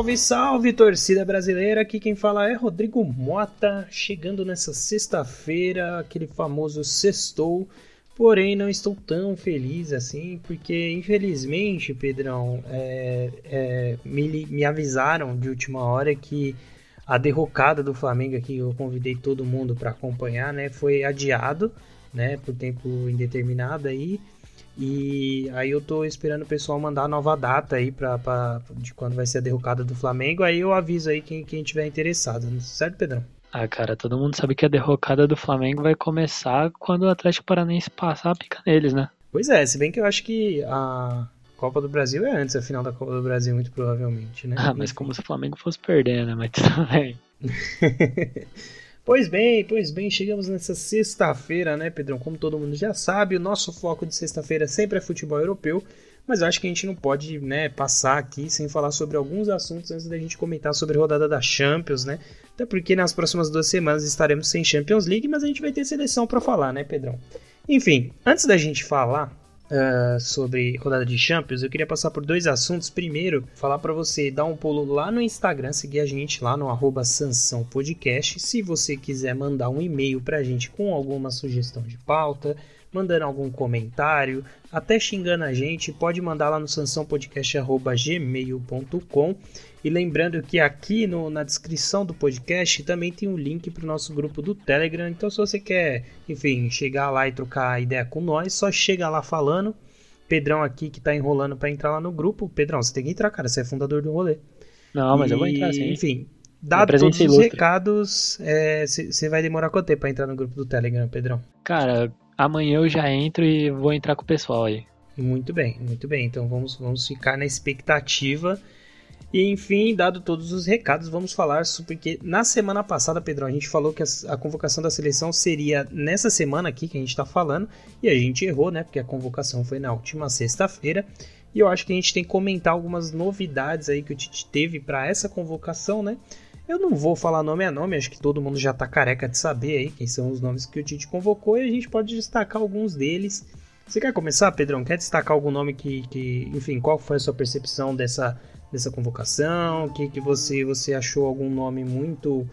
Salve, salve, torcida brasileira! Aqui quem fala é Rodrigo Mota, chegando nessa sexta-feira, aquele famoso sextou, porém não estou tão feliz assim, porque infelizmente, Pedrão, me avisaram de última hora que a derrocada do Flamengo aqui, eu convidei todo mundo para acompanhar, né, foi adiado, né, por tempo indeterminado aí. E aí eu tô esperando o pessoal mandar a nova data aí de quando vai ser a derrocada do Flamengo. Aí eu aviso aí quem tiver interessado, certo, Pedrão? Ah, cara, todo mundo sabe que a derrocada do Flamengo vai começar quando o Atlético Paranaense passar a pica neles, né? Pois é, se bem que eu acho que a Copa do Brasil é antes, a final da Copa do Brasil, muito provavelmente, né? Ah, mas enfim, como se o Flamengo fosse perder, né? Mas tudo bem. Pois bem, chegamos nessa sexta-feira, né, Pedrão? Como todo mundo já sabe, o nosso foco de sexta-feira sempre é futebol europeu, mas eu acho que a gente não pode, né, passar aqui sem falar sobre alguns assuntos antes da gente comentar sobre a rodada da Champions, né? Até porque nas próximas 2 semanas estaremos sem Champions League, mas a gente vai ter seleção para falar, né, Pedrão? Enfim, antes da gente falar sobre rodada de Champions, eu queria passar por 2 assuntos. Primeiro, falar para você dar um pulo lá no Instagram, seguir a gente lá no @sansãopodcast. Se você quiser mandar um e-mail pra gente com alguma sugestão de pauta, mandando algum comentário, até xingando a gente, pode mandar lá no sansãopodcast@gmail.com. E lembrando que aqui na descrição do podcast também tem um link para o nosso grupo do Telegram. Então se você quer, enfim, chegar lá e trocar ideia com nós, só chega lá falando. Pedrão aqui que tá enrolando para entrar lá no grupo. Pedrão, você tem que entrar, cara, você é fundador do rolê. Não, mas eu vou entrar sim. Enfim, dado todos os recados, você vai demorar quanto tempo para entrar no grupo do Telegram, Pedrão? Cara, amanhã eu já entro e vou entrar com o pessoal aí. Muito bem. Então vamos ficar na expectativa. E enfim, dado todos os recados, vamos falar sobre... Porque na semana passada, Pedrão, a gente falou que a convocação da seleção seria nessa semana aqui que a gente tá falando. E a gente errou, né? Porque a convocação foi na última sexta-feira. E eu acho que a gente tem que comentar algumas novidades aí que o Tite teve para essa convocação, né? Eu não vou falar nome a nome, acho que todo mundo já tá careca de saber aí quem são os nomes que o Tite convocou. E a gente pode destacar alguns deles. Você quer começar, Pedrão? Quer destacar algum nome enfim, qual foi a sua percepção dessa convocação, que você achou algum nome muito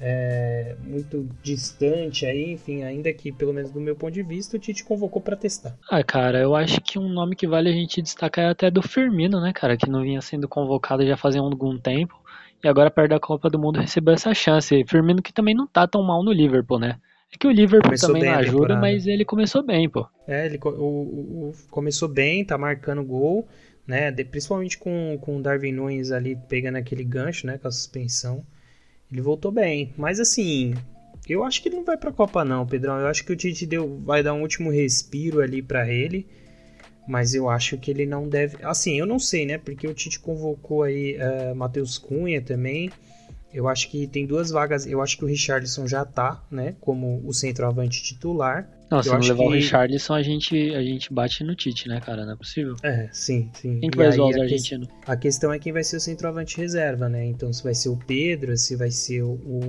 distante aí, enfim, ainda que pelo menos do meu ponto de vista o Tite convocou para testar. Ah, cara, eu acho que um nome que vale a gente destacar é até do Firmino, né, cara, que não vinha sendo convocado já fazia algum tempo e agora perto da Copa do Mundo recebeu essa chance. Firmino que também não tá tão mal no Liverpool, né? É que o Liverpool começou também não ajuda, mas ele começou bem, pô. Ele começou bem, tá marcando gol, né, principalmente com o Darwin Núñez ali pegando aquele gancho, né, com a suspensão, ele voltou bem, mas assim, eu acho que ele não vai pra Copa não, Pedrão, eu acho que o Tite vai dar um último respiro ali pra ele, mas eu acho que ele não deve, assim, eu não sei, né, porque o Tite convocou aí Matheus Cunha também. Eu acho que tem 2 vagas. Eu acho que o Richarlison já tá, né? Como o centroavante titular. Não, se não levar o Richarlison, a gente bate no Tite, né, cara? Não é possível. Sim. Quem que vai zoar os argentinos? A questão é quem vai ser o centroavante reserva, né? Então, se vai ser o Pedro, se vai ser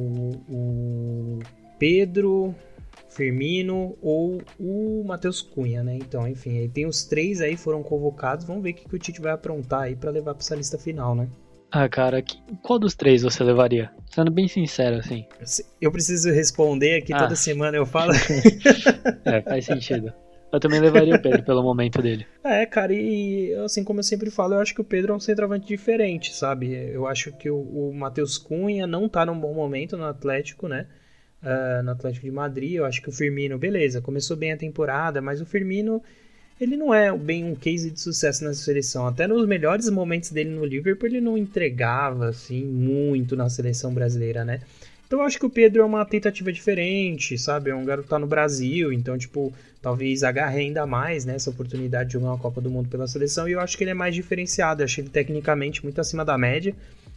o Pedro, Firmino ou o Matheus Cunha, né? Então, enfim, aí tem os 3 aí foram convocados. Vamos ver o que o Tite vai aprontar aí pra levar pra essa lista final, né? Ah, cara, qual dos 3 você levaria? Sendo bem sincero, assim. Eu preciso responder aqui toda semana, eu falo. Faz sentido. Eu também levaria o Pedro pelo momento dele. Cara, e assim como eu sempre falo, eu acho que o Pedro é um centroavante diferente, sabe? Eu acho que o Matheus Cunha não tá num bom momento no Atlético, né? No Atlético de Madrid. Eu acho que o Firmino, beleza, começou bem a temporada, mas o Firmino... ele não é bem um case de sucesso nessa seleção. Até nos melhores momentos dele no Liverpool, ele não entregava assim muito na seleção brasileira, né? Então eu acho que o Pedro é uma tentativa diferente, sabe? É um garoto que tá no Brasil, então, tipo, talvez agarre ainda mais, né, essa oportunidade de jogar uma Copa do Mundo pela seleção. E eu acho que ele é mais diferenciado. Eu acho ele tecnicamente muito acima da média.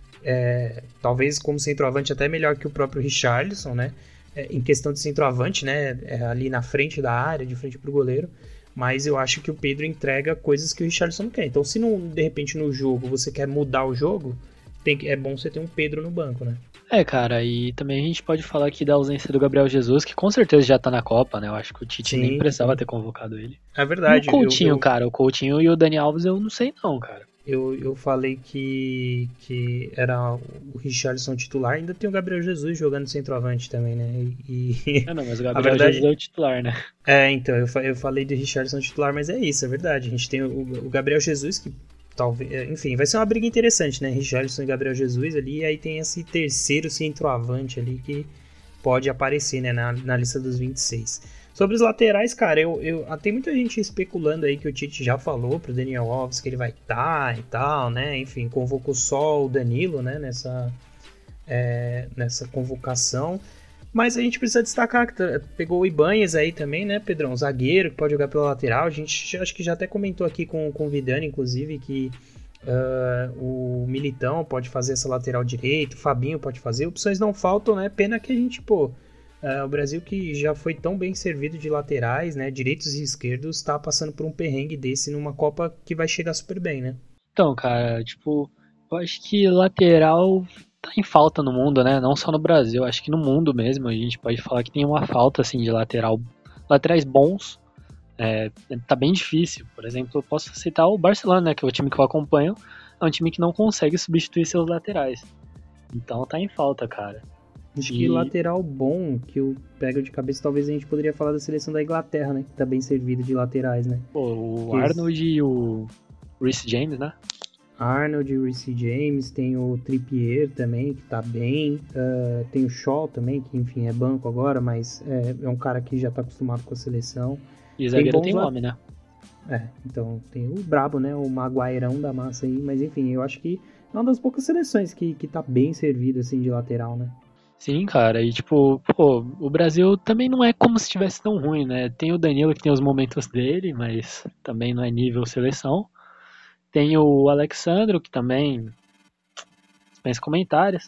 Talvez como centroavante até melhor que o próprio Richarlison, né? Em questão de centroavante, né? Ali na frente da área, de frente pro goleiro. Mas eu acho que o Pedro entrega coisas que o Richarlison não quer. Então, se não, de repente no jogo você quer mudar o jogo, é bom você ter um Pedro no banco, né? Cara, e também a gente pode falar aqui da ausência do Gabriel Jesus, que com certeza já tá na Copa, né? Eu acho que o Tite nem precisava ter convocado ele. É verdade. E o Coutinho, cara, o Coutinho e o Dani Alves eu não sei não, cara. Eu falei que era o Richarlison titular, ainda tem o Gabriel Jesus jogando centroavante também, né? Ah, não, mas o A Gabriel Jesus verdade. é o titular, né? Então, eu falei do Richarlison titular, mas é isso, é verdade. A gente tem o Gabriel Jesus, que talvez. Enfim, vai ser uma briga interessante, né? Richarlison e Gabriel Jesus ali, e aí tem esse terceiro centroavante ali que pode aparecer, né, na lista dos 26. Sobre os laterais, cara, tem muita gente especulando aí que o Tite já falou pro Daniel Alves que ele vai estar e tal, né? Enfim, convocou só o Danilo, né, nessa convocação. Mas a gente precisa destacar que pegou o Ibanez aí também, né, Pedrão? Zagueiro que pode jogar pela lateral. A gente acho que já até comentou aqui com o Vidani, inclusive, que o Militão pode fazer essa lateral direito, o Fabinho pode fazer. Opções não faltam, né? Pena que a gente, o Brasil que já foi tão bem servido de laterais, né, direitos e esquerdos, tá passando por um perrengue desse numa Copa que vai chegar super bem, né? Então, cara, tipo, eu acho que lateral tá em falta no mundo, né? Não só no Brasil, acho que no mundo mesmo a gente pode falar que tem uma falta assim de laterais bons. Tá bem difícil. Por exemplo, eu posso citar o Barcelona, né, que é o time que eu acompanho, é um time que não consegue substituir seus laterais. Então tá em falta, cara. Acho que lateral bom, que eu pego de cabeça, talvez a gente poderia falar da seleção da Inglaterra, né? Que tá bem servida de laterais, né? Pô, o Arnold e o Reece James, né? Arnold, Reece James, tem o Trippier também, que tá bem. Tem o Shaw também, que enfim é banco agora, mas é um cara que já tá acostumado com a seleção. E o zagueiro tem nome, né? Então tem o brabo, né? O Maguairão da massa aí, mas enfim, eu acho que é uma das poucas seleções que tá bem servido assim de lateral, né? Sim, cara, e tipo, pô, o Brasil também não é como se estivesse tão ruim, né? Tem o Danilo que tem os momentos dele, mas também não é nível seleção. Tem o Alexandro, que também dispensa comentários.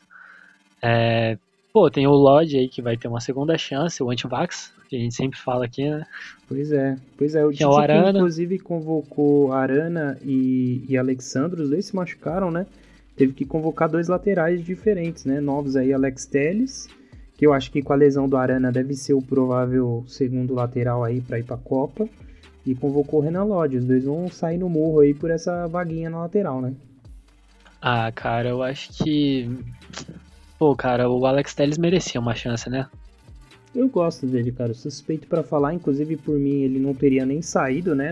Pô, tem o Lodge aí que vai ter uma segunda chance, o Antivax, que a gente sempre fala aqui, né? Pois é. O Tem o Tite que Arana. inclusive convocou Arana e Alexandro, os dois se machucaram, né? Teve que convocar dois laterais diferentes, né? Novos aí, Alex Telles, que eu acho que com a lesão do Arana deve ser o provável segundo lateral aí para ir para a Copa. E convocou o Renan Lodge. Os dois vão sair no morro aí por essa vaguinha na lateral, né? Ah, cara, eu acho que. Pô, cara, o Alex Telles merecia uma chance, né? Eu gosto dele, cara. Suspeito para falar, inclusive por mim ele não teria nem saído, né,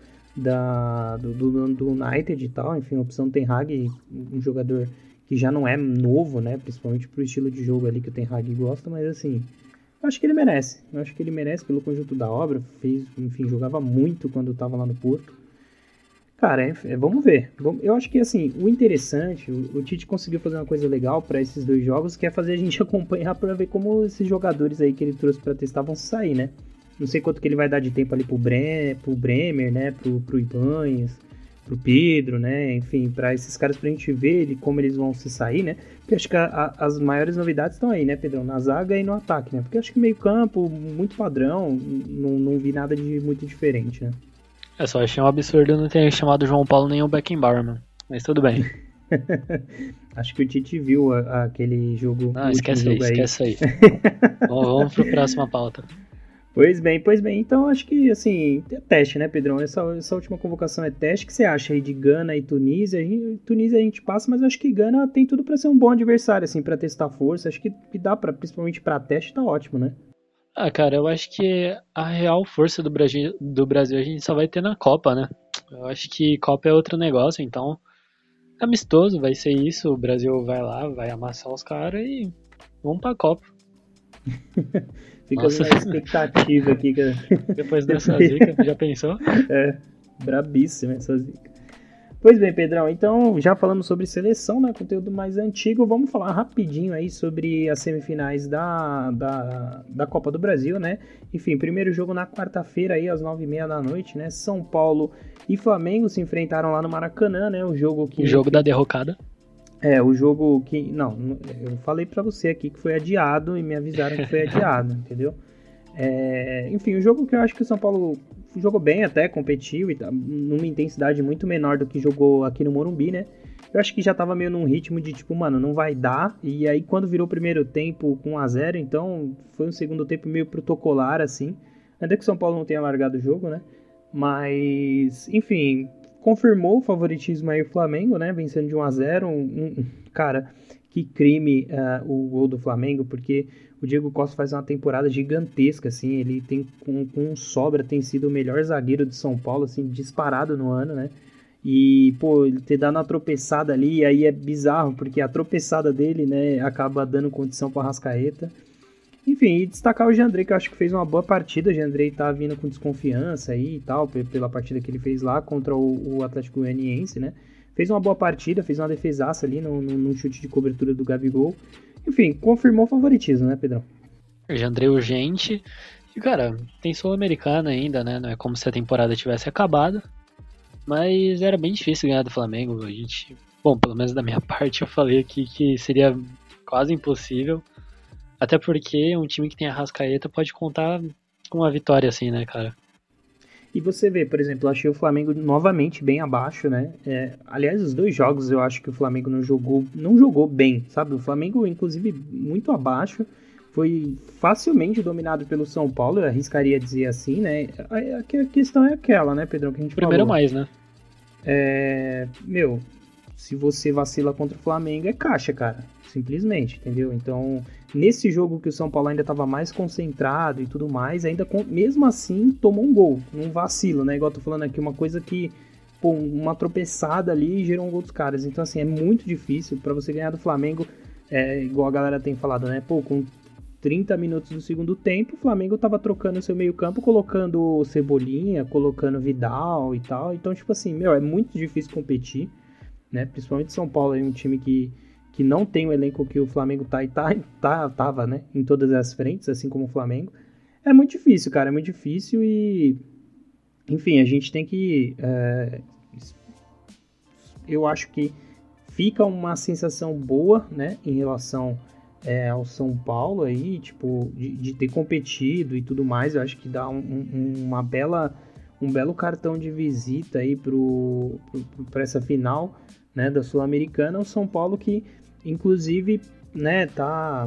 do United e tal. Enfim, a opção Ten Hag, um jogador que já não é novo, né, principalmente pro estilo de jogo ali que o Ten Hag gosta, mas assim, eu acho que ele merece. Eu acho que ele merece pelo conjunto da obra. Enfim, jogava muito quando estava lá no Porto. Cara, vamos ver. Eu acho que assim, o interessante, o Tite conseguiu fazer uma coisa legal para esses dois jogos, que é fazer a gente acompanhar para ver como esses jogadores aí que ele trouxe para testar vão sair, né? Não sei quanto que ele vai dar de tempo ali pro Bremer, né? Pro Ibanez, pro Pedro, né? Enfim, para esses caras pra gente ver como eles vão se sair, né? Porque acho que as maiores novidades estão aí, né, Pedrão? Na zaga e no ataque, né? Porque acho que meio campo, muito padrão, não vi nada de muito diferente, né? Eu só achei um absurdo não ter chamado João Paulo nem o Beckenbauer, mano. Mas tudo bem. Acho que o Tite viu aquele jogo. Não, esquece aí, esquece aí. Vamos pro próxima pauta. Pois bem. Então acho que, assim, é teste, né, Pedrão? Essa última convocação é teste. O que você acha aí de Gana e Tunísia? Tunísia a gente passa, mas acho que Gana tem tudo para ser um bom adversário, assim, para testar força. Acho que dá para, principalmente para teste, tá ótimo, né? Ah, cara, eu acho que a real força do Brasil a gente só vai ter na Copa, né? Eu acho que Copa é outro negócio, então amistoso vai ser isso. O Brasil vai lá, vai amassar os caras e vamos pra Copa. Fica Nossa, na expectativa aqui. depois dessa zica, já pensou? Brabíssima essa zica. Pois bem, Pedrão, então já falamos sobre seleção, né, conteúdo mais antigo, vamos falar rapidinho aí sobre as semifinais da Copa do Brasil, né? Enfim, primeiro jogo na quarta-feira aí às 9h30 da noite, né? São Paulo e Flamengo se enfrentaram lá no Maracanã, né? O jogo da derrocada. O jogo que... Não, eu falei pra você aqui que foi adiado e me avisaram que foi adiado, entendeu? Enfim, o jogo que eu acho que o São Paulo jogou bem até, competiu e tá numa intensidade muito menor do que jogou aqui no Morumbi, né? Eu acho que já tava meio num ritmo de tipo, mano, não vai dar. E aí quando virou o primeiro tempo com 1-0, então foi um segundo tempo meio protocolar, assim. Ainda que o São Paulo não tenha largado o jogo, né? Mas, enfim, confirmou o favoritismo aí o Flamengo, né? Vencendo de 1-0. Cara, que crime o gol do Flamengo, porque o Diego Costa faz uma temporada gigantesca, assim. Ele tem, com sobra, tem sido o melhor zagueiro de São Paulo, assim, disparado no ano, né? E, pô, ele ter dado uma tropeçada ali, e aí é bizarro, porque a tropeçada dele, né, acaba dando condição para Arrascaeta. Enfim, e destacar o Jandrei, que eu acho que fez uma boa partida. O Jandrei tá vindo com desconfiança aí e tal, pela partida que ele fez lá contra o Atlético Goianiense, né? Fez uma boa partida, fez uma defesaça ali no chute de cobertura do Gabigol. Enfim, confirmou o favoritismo, né, Pedrão? O Jandrei urgente. E, cara, tem Sul-Americana ainda, né? Não é como se a temporada tivesse acabado. Mas era bem difícil ganhar do Flamengo. A gente, bom, pelo menos da minha parte, eu falei aqui que seria quase impossível. Até porque um time que tem a Arrascaeta pode contar com uma vitória assim, né, cara? E você vê, por exemplo, eu achei o Flamengo novamente bem abaixo, né? Aliás, os 2 jogos eu acho que o Flamengo não jogou bem, sabe? O Flamengo, inclusive, muito abaixo. Foi facilmente dominado pelo São Paulo, eu arriscaria dizer assim, né? A questão é aquela, né, Pedrão, que a gente Primeiro falou. mais, né? Meu, se você vacila contra o Flamengo, é caixa, cara. Simplesmente, entendeu? Então, nesse jogo que o São Paulo ainda estava mais concentrado e tudo mais, mesmo assim tomou um gol, um vacilo, né? Igual eu tô falando aqui, uma coisa que, pô, uma tropeçada ali gerou um gol dos caras. Então, assim, é muito difícil para você ganhar do Flamengo, igual a galera tem falado, né? Pô, com 30 minutos do segundo tempo, o Flamengo tava trocando seu meio-campo, colocando Cebolinha, colocando Vidal e tal. Então, tipo assim, meu, é muito difícil competir, né? Principalmente São Paulo, é um time que não tem o elenco que o Flamengo tava, né, em todas as frentes, assim como o Flamengo. É muito difícil, cara, é muito difícil e, enfim, a gente tem que, eu acho que fica uma sensação boa, né, em relação ao São Paulo aí, tipo, de ter competido e tudo mais. Eu acho que dá um belo cartão de visita aí para essa final, né, da Sul-Americana. O São Paulo que inclusive, né, tá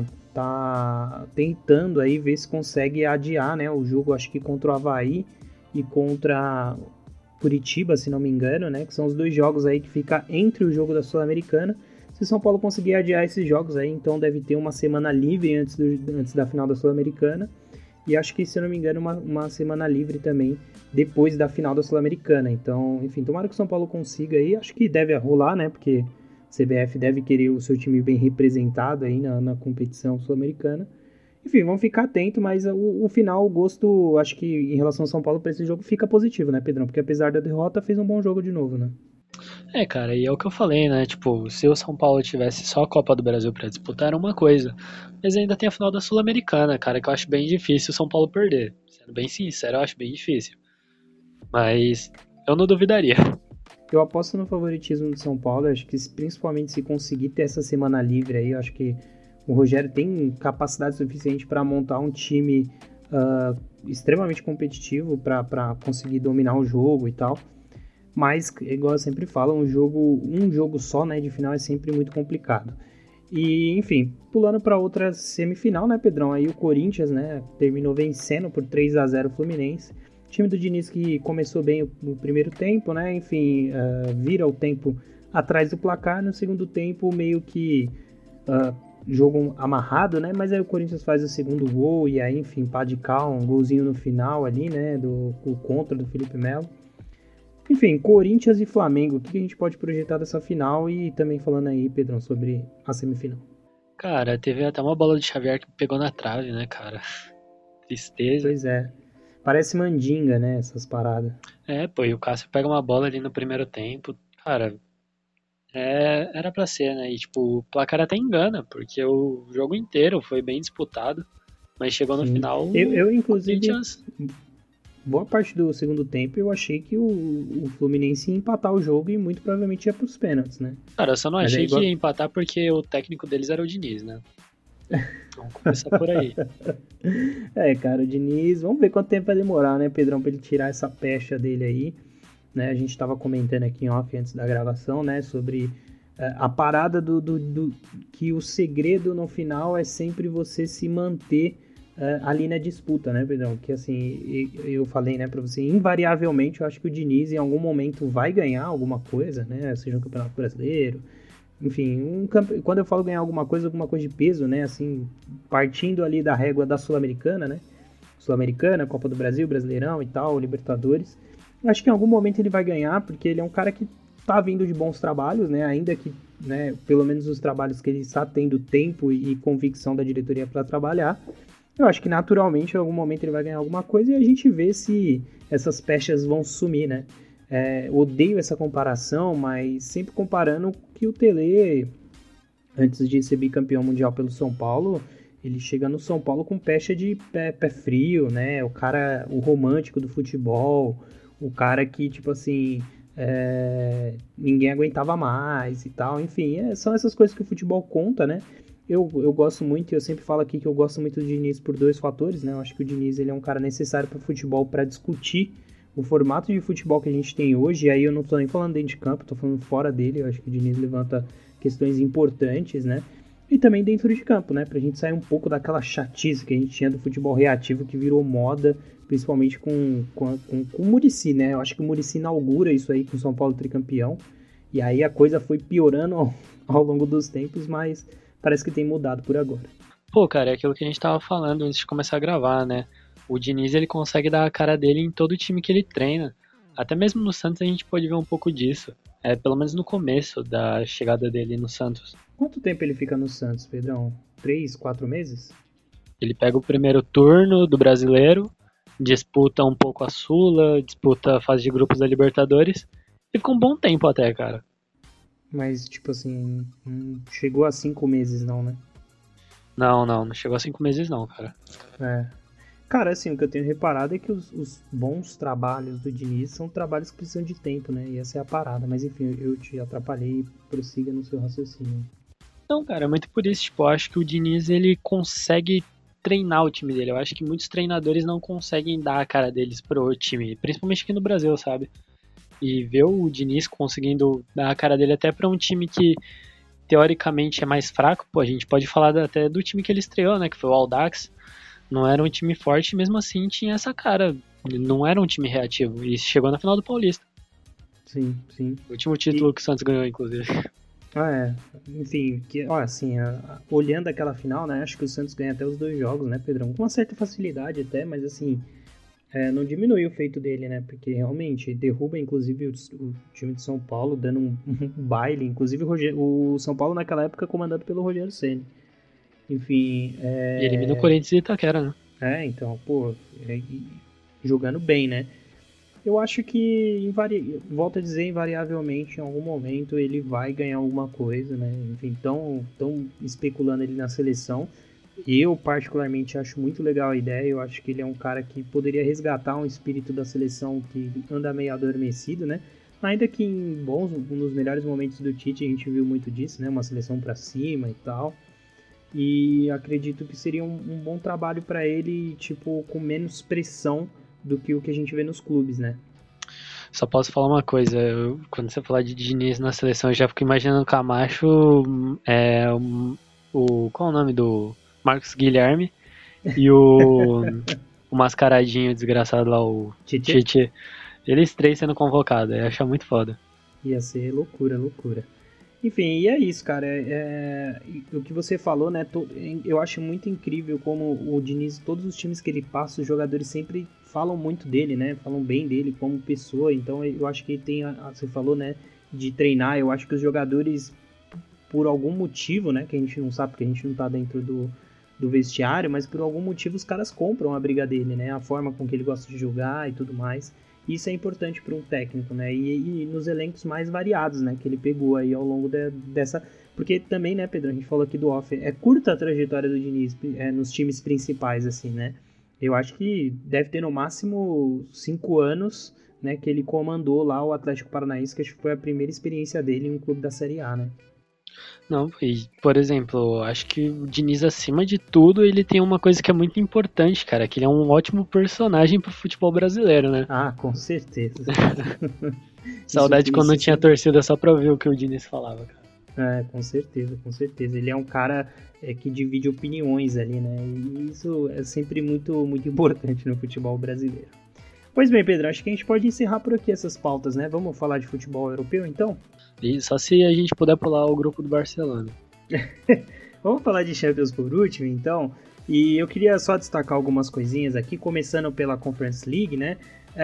tentando aí ver se consegue adiar, né, o jogo, acho que contra o Avaí e contra Curitiba, se não me engano, né, que são os 2 jogos aí que fica entre o jogo da Sul-Americana. Se o São Paulo conseguir adiar esses jogos aí, então deve ter uma semana livre antes da final da Sul-Americana. E acho que, se não me engano, uma semana livre também depois da final da Sul-Americana. Então, enfim, tomara que o São Paulo consiga aí. Acho que deve rolar, né, porque CBF deve querer o seu time bem representado aí na competição sul-americana. Enfim, vamos ficar atento, mas o final, o gosto, acho que em relação ao São Paulo para esse jogo fica positivo, né, Pedrão? Porque apesar da derrota, fez um bom jogo de novo, né? Cara, e é o que eu falei, né? Tipo, se o São Paulo tivesse só a Copa do Brasil pra disputar, era uma coisa. Mas ainda tem a final da Sul-Americana, cara, que eu acho bem difícil o São Paulo perder. Sendo bem sincero, eu acho bem difícil. Mas eu não duvidaria. Eu aposto no favoritismo do São Paulo. Acho que principalmente se conseguir ter essa semana livre aí, eu acho que o Rogério tem capacidade suficiente para montar um time extremamente competitivo para conseguir dominar o jogo e tal. Mas, igual eu sempre falo, um jogo só, né, de final é sempre muito complicado. E, enfim, pulando para outra semifinal, né, Pedrão? Aí o Corinthians, né, terminou vencendo por 3-0 o Fluminense. O time do Diniz que começou bem o primeiro tempo, né? Enfim, vira o tempo atrás do placar. No segundo tempo, meio que jogo amarrado, né? Mas aí o Corinthians faz o segundo gol e aí, enfim, pá de cal, um golzinho no final ali, né? O contra do Felipe Melo. Enfim, Corinthians e Flamengo, o que a gente pode projetar dessa final? E também falando aí, Pedrão, sobre a semifinal. Cara, teve até uma bola de Xavier que pegou na trave, né, cara? Tristeza. Pois é. Parece mandinga, né, essas paradas. Pô, e o Cássio pega uma bola ali no primeiro tempo. Cara, era pra ser, né? E, tipo, o placar até engana, porque o jogo inteiro foi bem disputado. Mas chegou no Sim. final, Eu o inclusive, Corinthians... boa parte do segundo tempo eu achei que o Fluminense ia empatar o jogo e muito provavelmente ia pros pênaltis, né? Cara, eu só não Mas achei é igual... que ia empatar porque o técnico deles era o Diniz, né? Vamos começar por aí. Cara, o Diniz, vamos ver quanto tempo vai demorar, né, Pedrão, pra ele tirar essa pecha dele aí, né? A gente tava comentando aqui em off antes da gravação, né, sobre a parada do que o segredo no final é sempre você se manter ali na disputa, né, Pedrão? Que assim, eu falei, né, pra você, invariavelmente eu acho que o Diniz em algum momento vai ganhar alguma coisa, né, seja um campeonato brasileiro, enfim, quando eu falo ganhar alguma coisa de peso, né, assim, partindo ali da régua da Sul-Americana, né, Sul-Americana, Copa do Brasil, Brasileirão e tal, Libertadores, eu acho que em algum momento ele vai ganhar, porque ele é um cara que tá vindo de bons trabalhos, né, ainda que, né, pelo menos os trabalhos que ele está tendo tempo e convicção da diretoria para trabalhar, eu acho que naturalmente em algum momento ele vai ganhar alguma coisa e a gente vê se essas pechas vão sumir, né? Odeio essa comparação, mas sempre comparando que o Tele, antes de ser bicampeão mundial pelo São Paulo, ele chega no São Paulo com pecha de pé frio, né? O romântico do futebol, o cara que, tipo assim, ninguém aguentava mais e tal. Enfim, são essas coisas que o futebol conta, né? Eu gosto muito, eu sempre falo aqui que eu gosto muito do Diniz por 2 fatores, né? Eu acho que o Diniz ele é um cara necessário para o futebol para discutir o formato de futebol que a gente tem hoje, e aí eu não tô nem falando dentro de campo, tô falando fora dele, eu acho que o Diniz levanta questões importantes, né? E também dentro de campo, né? Pra gente sair um pouco daquela chatice que a gente tinha do futebol reativo que virou moda, principalmente com o Muricy, né? Eu acho que o Muricy inaugura isso aí com o São Paulo tricampeão, e aí a coisa foi piorando ao longo dos tempos, mas parece que tem mudado por agora. Pô, cara, é aquilo que a gente tava falando antes de começar a gravar, né? O Diniz, ele consegue dar a cara dele em todo time que ele treina. Até mesmo no Santos a gente pode ver um pouco disso. Pelo menos no começo da chegada dele no Santos. Quanto tempo ele fica no Santos, Pedrão? 3, 4 meses? Ele pega o primeiro turno do Brasileiro, disputa um pouco a Sula, disputa a fase de grupos da Libertadores, e fica um bom tempo até, cara. Mas, tipo assim, chegou a 5 meses não, né? Não chegou a 5 meses não, cara. Cara, assim, o que eu tenho reparado é que os bons trabalhos do Diniz são trabalhos que precisam de tempo, né? E essa é a parada. Mas enfim, eu te atrapalhei, prossiga no seu raciocínio. Não, cara, é muito por isso. Tipo, eu acho que o Diniz, ele consegue treinar o time dele. Eu acho que muitos treinadores não conseguem dar a cara deles pro time, principalmente aqui no Brasil, sabe? E ver o Diniz conseguindo dar a cara dele até pra um time que teoricamente é mais fraco, pô, a gente pode falar até do time que ele estreou, né? Que foi o Audax. Não era um time forte, mesmo assim tinha essa cara. Não era um time reativo. E chegou na final do Paulista. Sim. O último título que o Santos ganhou, inclusive. Enfim, olhando aquela final, né? Acho que o Santos ganha até os 2 jogos, né, Pedrão? Com uma certa facilidade até, mas assim, não diminui o feito dele, né? Porque realmente derruba, inclusive, o time de São Paulo, dando um baile. Inclusive o São Paulo naquela época comandado pelo Rogério Ceni. Enfim, E elimina o Corinthians e Itaquera, né? Então, pô, jogando bem, né? Eu acho que, volto a dizer, invariavelmente, em algum momento ele vai ganhar alguma coisa, né? Enfim, tão especulando ele na seleção. Eu, particularmente, acho muito legal a ideia. Eu acho que ele é um cara que poderia resgatar um espírito da seleção que anda meio adormecido, né? Ainda que nos melhores momentos do Tite, a gente viu muito disso, né? Uma seleção pra cima e tal. E acredito que seria um bom trabalho para ele, tipo, com menos pressão do que o que a gente vê nos clubes, né? Só posso falar uma coisa, quando você falar de Diniz na seleção, eu já fico imaginando o Camacho, qual é o nome do Marcos Guilherme e o mascaradinho desgraçado lá, o Tite. Eles 3 sendo convocados, eu ia achar muito foda. Ia ser loucura. Enfim, e é isso, cara. O que você falou, né? Eu acho muito incrível como o Diniz, todos os times que ele passa, os jogadores sempre falam muito dele, né? Falam bem dele como pessoa. Então eu acho que ele tem, você falou, né? De treinar. Eu acho que os jogadores, por algum motivo, né? Que a gente não sabe, porque a gente não tá dentro do vestiário, mas por algum motivo os caras compram a briga dele, né? A forma com que ele gosta de jogar e tudo mais. Isso é importante para um técnico, né? E nos elencos mais variados, né? Que ele pegou aí ao longo dessa... Porque também, né, Pedro? A gente falou aqui do off. É curta a trajetória do Diniz nos times principais, assim, né? Eu acho que deve ter no máximo 5 anos, né? Que ele comandou lá o Atlético Paranaense, que acho que foi a primeira experiência dele em um clube da Série A, né? Não, e, por exemplo, acho que o Diniz, acima de tudo, ele tem uma coisa que é muito importante, cara, que ele é um ótimo personagem pro futebol brasileiro, né? Ah, com certeza. Saudade quando não tinha torcida só pra ouvir o que o Diniz falava, cara. Com certeza, com certeza. Ele é um cara que divide opiniões ali, né? E isso é sempre muito, muito importante no futebol brasileiro. Pois bem, Pedro, acho que a gente pode encerrar por aqui essas pautas, né? Vamos falar de futebol europeu, então? E só se a gente puder pular o grupo do Barcelona. Vamos falar de Champions por último, então? E eu queria só destacar algumas coisinhas aqui, começando pela Conference League, né?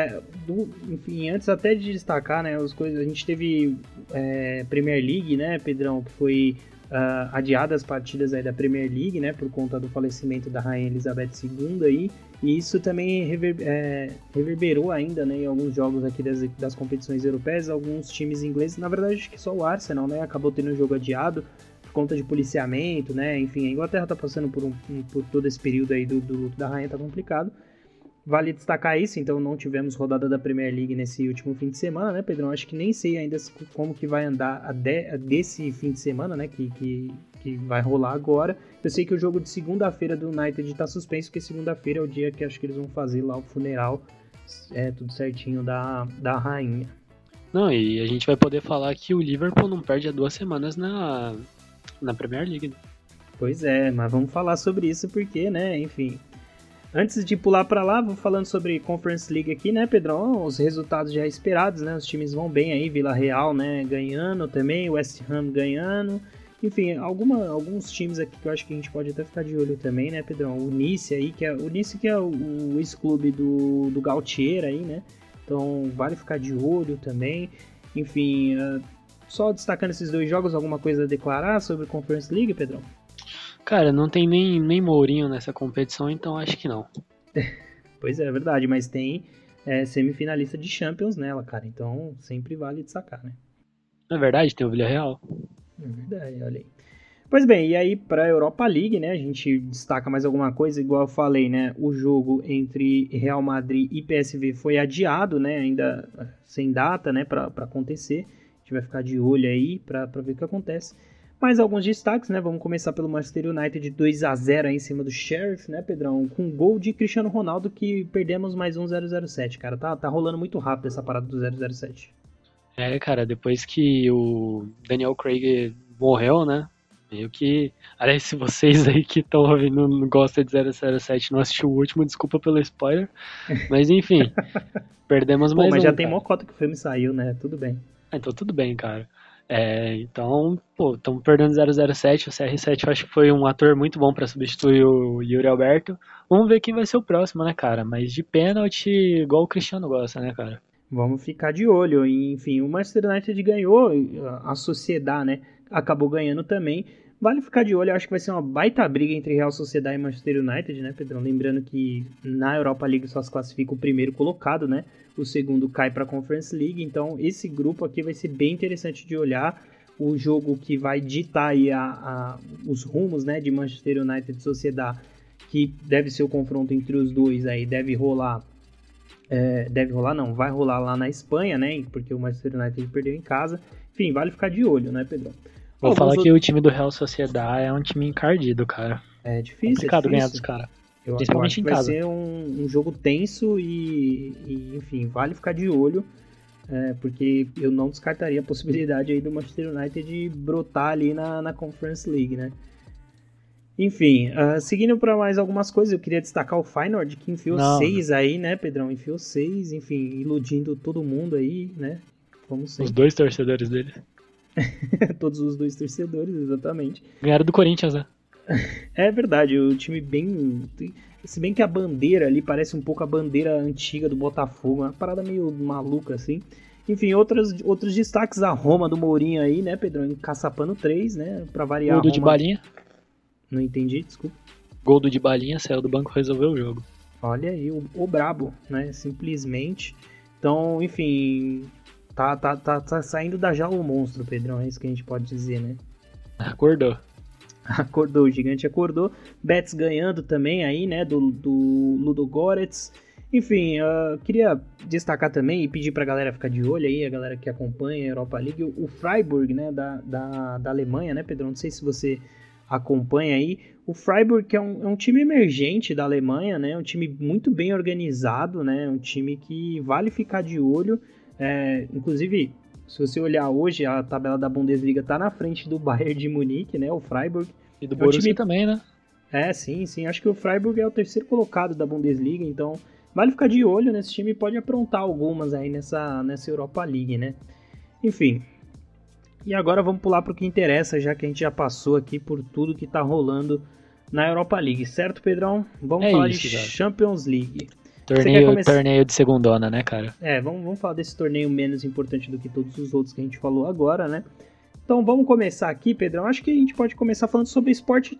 Enfim, antes até de destacar, né, as coisas, a gente teve Premier League, né, Pedrão, que foi adiada as partidas aí da Premier League, né, por conta do falecimento da Rainha Elizabeth II aí, e isso também reverberou ainda, né, em alguns jogos aqui das competições europeias, alguns times ingleses, na verdade acho que só o Arsenal, né, acabou tendo o jogo adiado por conta de policiamento, né, enfim, a Inglaterra tá passando por todo esse período aí do luto da Rainha, tá complicado. Vale destacar isso, então não tivemos rodada da Premier League nesse último fim de semana, né, Pedrão? Acho que nem sei ainda como que vai andar desse fim de semana, né, que vai rolar agora. Eu sei que o jogo de segunda-feira do United tá suspenso, porque segunda-feira é o dia que acho que eles vão fazer lá o funeral, tudo certinho da rainha. Não, e a gente vai poder falar que o Liverpool não perde há 2 semanas na Premier League, né? Pois é, mas vamos falar sobre isso porque, né, enfim... Antes de pular para lá, vou falando sobre Conference League aqui, né, Pedrão? Os resultados já esperados, né? Os times vão bem aí, Vila Real, né, ganhando também, West Ham ganhando. Enfim, alguns times aqui que eu acho que a gente pode até ficar de olho também, né, Pedrão? O Nice aí, que é o ex-clube do Gautier aí, né? Então, vale ficar de olho também. Enfim, só destacando esses 2 jogos, alguma coisa a declarar sobre Conference League, Pedrão? Cara, não tem nem Mourinho nessa competição, então acho que não. Pois é verdade, mas tem semifinalista de Champions nela, cara, então sempre vale destacar, né? Na verdade, tem o Villarreal. É verdade, olha aí. Pois bem, e aí para a Europa League, né, a gente destaca mais alguma coisa, igual eu falei, né, o jogo entre Real Madrid e PSV foi adiado, né, ainda sem data, né, para acontecer. A gente vai ficar de olho aí para ver o que acontece. Mais alguns destaques, né? Vamos começar pelo Manchester United 2-0 aí em cima do Sheriff, né, Pedrão? Com gol de Cristiano Ronaldo, que perdemos mais um 007, cara. Tá rolando muito rápido essa parada do 007. Cara, depois que o Daniel Craig morreu, né? Meio que... Aliás, se vocês aí que estão ouvindo não gostam de 007 não assistiu o último, desculpa pelo spoiler. Mas enfim, perdemos mais um. Mas já tem cara. mó cota que o filme saiu, né? Tudo bem. Então tudo bem, cara. Então, estamos perdendo 007, o CR7 eu acho que foi um ator muito bom para substituir o Yuri Alberto. Vamos ver quem vai ser o próximo, né, cara? Mas de pênalti, igual o Cristiano gosta, né, cara? Vamos ficar de olho. Enfim, o Manchester United ganhou, a Sociedad, né, acabou ganhando também. Vale ficar de olho, eu acho que vai ser uma baita briga entre Real Sociedad e Manchester United, né, Pedrão? Lembrando que na Europa League só se classifica o primeiro colocado, né? O segundo cai para a Conference League, então esse grupo aqui vai ser bem interessante de olhar. O jogo que vai ditar aí os rumos, né, de Manchester United e Sociedad, que deve ser o confronto entre os dois aí, vai rolar lá na Espanha, né, porque o Manchester United perdeu em casa. Enfim, vale ficar de olho, né, Pedrão? Vou falar que o time do Real Sociedad é um time encardido, cara. É difícil, complicado ganhar dos caras. Eu acho que vai ser um jogo tenso e, enfim, vale ficar de olho, porque eu não descartaria a possibilidade aí do Manchester United de brotar ali na Conference League, né? Enfim, seguindo para mais algumas coisas, eu queria destacar o Feyenoord, que enfiou 6 aí, né, Pedrão? Enfiou 6, enfim, iludindo todo mundo aí, né? Como sempre. Os 2 torcedores dele. Todos os 2 torcedores, exatamente. Ganharam do Corinthians, né? É verdade, o time bem... Se bem que a bandeira ali parece um pouco a bandeira antiga do Botafogo, uma parada meio maluca assim. Enfim, outros destaques, a Roma do Mourinho aí, né, Pedrão? Encaçapando 3, né, pra variar. Gol do Dybalinha. Não entendi, desculpa. Gol do Dybalinha, saiu do banco e resolveu o jogo. Olha aí, o brabo, né, simplesmente. Então, enfim, tá saindo da jaula o monstro, Pedrão, é isso que a gente pode dizer, né? Acordou, o gigante acordou. Betis ganhando também aí, né, do Ludogorets. Enfim, queria destacar também e pedir pra galera ficar de olho aí, a galera que acompanha a Europa League, o Freiburg, né, da Alemanha, né, Pedro? Não sei se você acompanha aí. O Freiburg que é um time emergente da Alemanha, né, um time muito bem organizado, né, um time que vale ficar de olho. Inclusive, Se você olhar hoje, a tabela da Bundesliga tá na frente do Bayern de Munique, né? O Freiburg. E do É um Borussia time... também, né? Sim. Acho que o Freiburg é o terceiro colocado da Bundesliga, então vale ficar de olho nesse time, pode aprontar algumas aí nessa Europa League, né? Enfim. E agora vamos pular para o que interessa, já que a gente já passou aqui por tudo que tá rolando na Europa League, certo, Pedrão? Vamos falar isso, de cara. Champions League. Torneio de segundona, né, cara? Vamos falar desse torneio menos importante do que todos os outros que a gente falou agora, né? Então vamos começar aqui, Pedrão. Acho que a gente pode começar falando sobre Sporting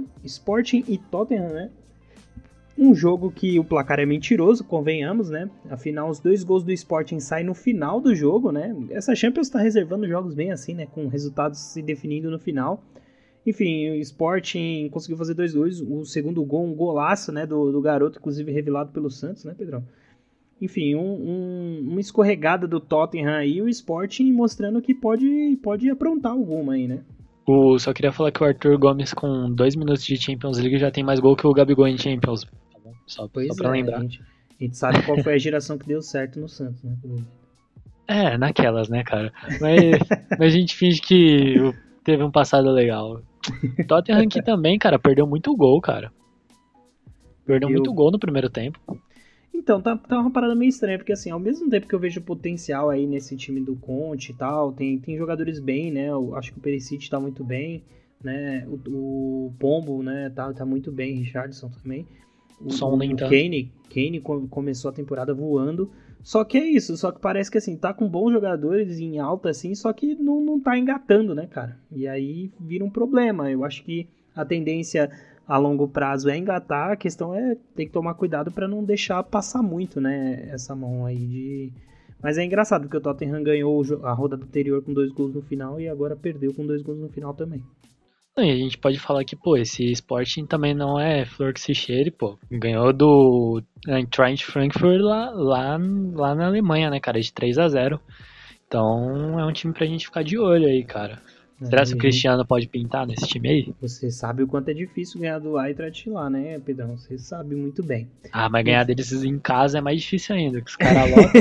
e Tottenham, né? Um jogo que o placar é mentiroso, convenhamos, né? Afinal, os 2 gols do Sporting saem no final do jogo, né? Essa Champions está reservando jogos bem assim, né? Com resultados se definindo no final. Enfim, o Sporting conseguiu fazer 2 gols. O segundo gol, um golaço, né? Do garoto, inclusive revelado pelo Santos, né, Pedrão? Enfim, uma escorregada do Tottenham aí, o Sporting mostrando que pode aprontar alguma aí, né? Só queria falar que o Arthur Gomes, com 2 minutos de Champions League, já tem mais gol que o Gabigol em Champions. Tá bom? Só pra lembrar. A gente sabe qual foi a geração que deu certo no Santos, né? Naquelas, né, cara? Mas a gente finge que teve um passado legal. Tottenham aqui também, cara, perdeu muito gol, cara. Perdeu muito gol no primeiro tempo. Então, tá uma parada meio estranha, porque assim, ao mesmo tempo que eu vejo potencial aí nesse time do Conte e tal, tem jogadores bem, né? Eu acho que o Perisic tá muito bem, né? O Pombo, né, tá muito bem, Richarlison também. O Kane começou a temporada voando. Só que é isso, só que parece que assim, tá com bons jogadores em alta, assim, só que não tá engatando, né, cara? E aí vira um problema. Eu acho que a tendência a longo prazo é engatar, a questão é ter que tomar cuidado para não deixar passar muito, né, essa mão aí de... Mas é engraçado, porque o Tottenham ganhou a rodada anterior com 2 gols no final e agora perdeu com 2 gols no final também. E a gente pode falar que, pô, esse Sporting também não é flor que se cheire, pô. Ganhou do Eintracht Frankfurt lá na Alemanha, né, cara, de 3-0. Então é um time pra gente ficar de olho aí, cara. Será que o Cristiano pode pintar nesse time aí? Você sabe o quanto é difícil ganhar do Eintracht lá, né, Pedrão? Você sabe muito bem. Mas ganhar deles em casa é mais difícil ainda, que os caras lotam,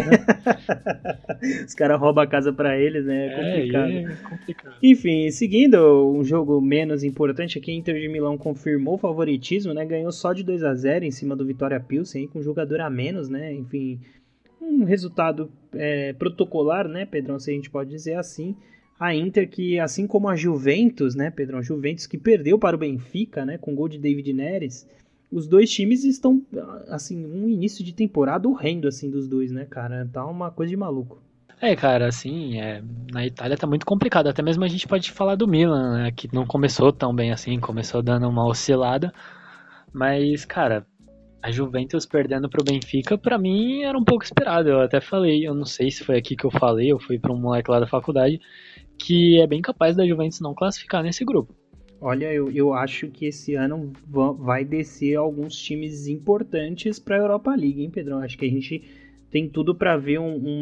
né? Os caras roubam a casa pra eles, né? É complicado. Enfim, seguindo um jogo menos importante aqui, a Inter de Milão confirmou o favoritismo, né? Ganhou só de 2-0 em cima do Vitória Pilsen, com um jogador a menos, né? Enfim, um resultado protocolar, né, Pedrão? Se a gente pode dizer assim. A Inter que, assim como a Juventus, né, Pedrão? A Juventus que perdeu para o Benfica, né, com gol de David Neres. Os dois times estão, assim, um início de temporada horrendo, assim, dos dois, né, cara? Tá uma coisa de maluco. Cara, assim, na Itália tá muito complicado. Até mesmo a gente pode falar do Milan, né, que não começou tão bem assim, começou dando uma oscilada. Mas, cara, a Juventus perdendo pro Benfica, pra mim era um pouco esperado. Eu até falei, eu não sei se foi aqui que eu falei, ou fui pra um moleque lá da faculdade, que é bem capaz da Juventus não classificar nesse grupo. Olha, eu acho que esse ano vai descer alguns times importantes pra Europa League, hein, Pedrão? Acho que a gente tem tudo pra ver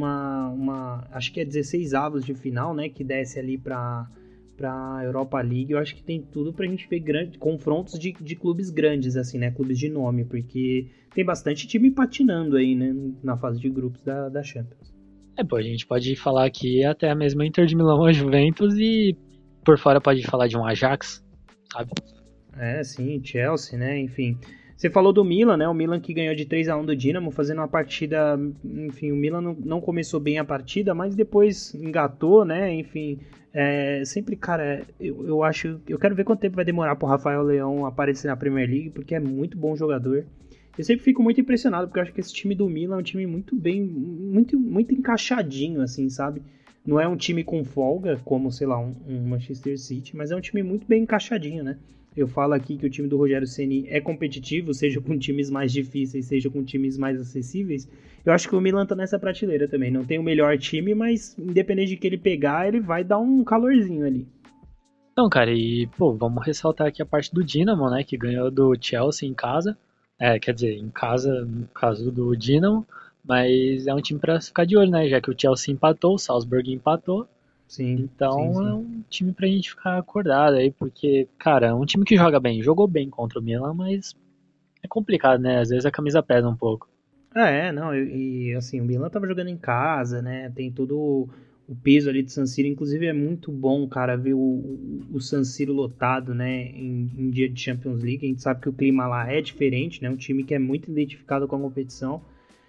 acho que é 16 avos de final, né, que desce ali pra Europa League. Eu acho que tem tudo pra gente ver confrontos de clubes grandes, assim, né, clubes de nome, porque tem bastante time patinando aí, né, na fase de grupos da Champions. A gente pode falar aqui até a mesma Inter de Milão, a Juventus, e por fora pode falar de um Ajax, sabe? Sim, Chelsea, né, enfim. Você falou do Milan, né, o Milan que ganhou de 3-1 do Dinamo, fazendo uma partida, enfim, o Milan não começou bem a partida, mas depois engatou, né, enfim, sempre, cara, eu quero ver quanto tempo vai demorar pro Rafael Leão aparecer na Premier League, porque é muito bom jogador. Eu sempre fico muito impressionado, porque eu acho que esse time do Milan é um time muito bem, muito encaixadinho, assim, sabe? Não é um time com folga, como, sei lá, um Manchester City, mas é um time muito bem encaixadinho, né? Eu falo aqui que o time do Rogério Ceni é competitivo, seja com times mais difíceis, seja com times mais acessíveis. Eu acho que o Milan tá nessa prateleira também. Não tem o melhor time, mas independente de que ele pegar, ele vai dar um calorzinho ali. Então, cara, e, vamos ressaltar aqui a parte do Dinamo, né, que ganhou do Chelsea em casa. Quer dizer, em casa, no caso do Dinamo, mas é um time pra ficar de olho, né, já que o Chelsea empatou, o Salzburg empatou. Sim, então sim. É um time pra gente ficar acordado aí, porque, cara, é um time que joga bem, jogou bem contra o Milan, mas é complicado, né, às vezes a camisa pesa um pouco. Não, e assim, o Milan tava jogando em casa, né, tem todo o peso ali do San Siro. Inclusive é muito bom, cara, ver o San Siro lotado, né, em dia de Champions League. A gente sabe que o clima lá é diferente, né, um time que é muito identificado com a competição.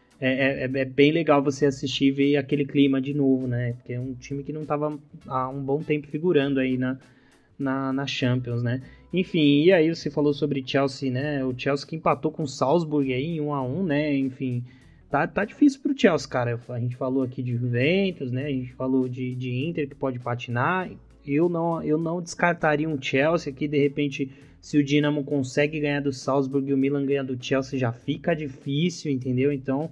É bem legal você assistir e ver aquele clima de novo, né, porque é um time que não estava há um bom tempo figurando aí na Champions, né. Enfim, e aí você falou sobre Chelsea, né, o Chelsea que empatou com o Salzburg aí em 1-1, né, enfim... Tá difícil pro Chelsea, cara. A gente falou aqui de Juventus, né? A gente falou de Inter, que pode patinar. Eu não descartaria um Chelsea aqui. De repente, se o Dinamo consegue ganhar do Salzburg e o Milan ganhar do Chelsea, já fica difícil, entendeu? Então,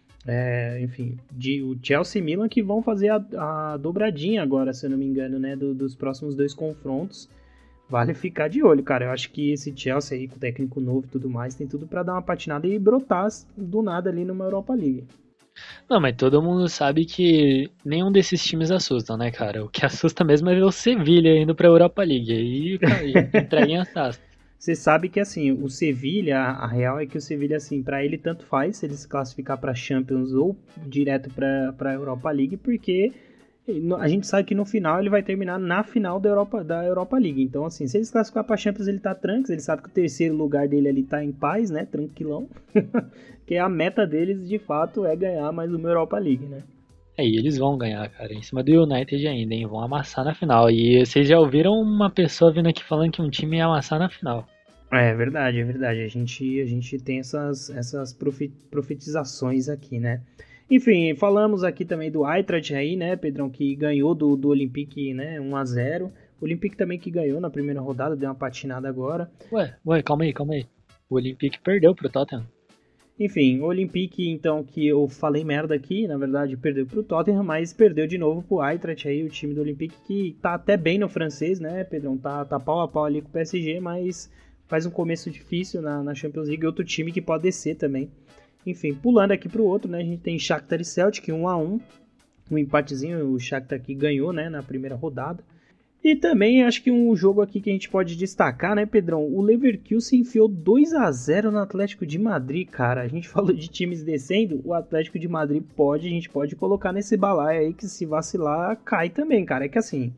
enfim, o Chelsea e Milan que vão fazer a dobradinha agora, se eu não me engano, né? Dos próximos 2 confrontos. Vale ficar de olho, cara. Eu acho que esse Chelsea aí, com técnico novo e tudo mais, tem tudo pra dar uma patinada e brotar do nada ali numa Europa League. Não, mas todo mundo sabe que nenhum desses times assusta, né, cara? O que assusta mesmo é ver o Sevilha indo pra Europa League. Aí, cara, entrega em assas. Você sabe que, assim, o Sevilha, a real é que o Sevilha, assim, pra ele tanto faz se ele se classificar pra Champions ou direto pra Europa League, porque... a gente sabe que no final ele vai terminar na final da Europa League. Então, assim, se ele se classificar para Champions, ele tá tranquilo. Ele sabe que o terceiro lugar dele ali tá em paz, né? Tranquilão. Que a meta deles, de fato, é ganhar mais uma Europa League, né? E eles vão ganhar, cara. Em cima do United ainda, hein? Vão amassar na final. E vocês já ouviram uma pessoa vindo aqui falando que um time ia amassar na final. É verdade, é verdade. A gente tem essas profetizações aqui, né? Enfim, falamos aqui também do Eintracht aí, né, Pedrão, que ganhou do Olympique, né, 1-0. O Olympique também que ganhou na primeira rodada, deu uma patinada agora. Ué, calma aí. O Olympique perdeu pro Tottenham. Enfim, o Olympique, então, que eu falei merda aqui, na verdade, perdeu pro Tottenham, mas perdeu de novo pro Eintracht aí, o time do Olympique, que tá até bem no francês, né, Pedrão, tá pau a pau ali com o PSG, mas faz um começo difícil na Champions League, outro time que pode descer também. Enfim, pulando aqui pro outro, né, a gente tem Shakhtar e Celtic, 1-1, um empatezinho, o Shakhtar aqui ganhou, né, na primeira rodada. E também acho que um jogo aqui que a gente pode destacar, né, Pedrão, o Leverkusen enfiou 2-0 no Atlético de Madrid, cara. A gente falou de times descendo, o Atlético de Madrid a gente pode colocar nesse balaio aí que se vacilar cai também, cara. É que assim,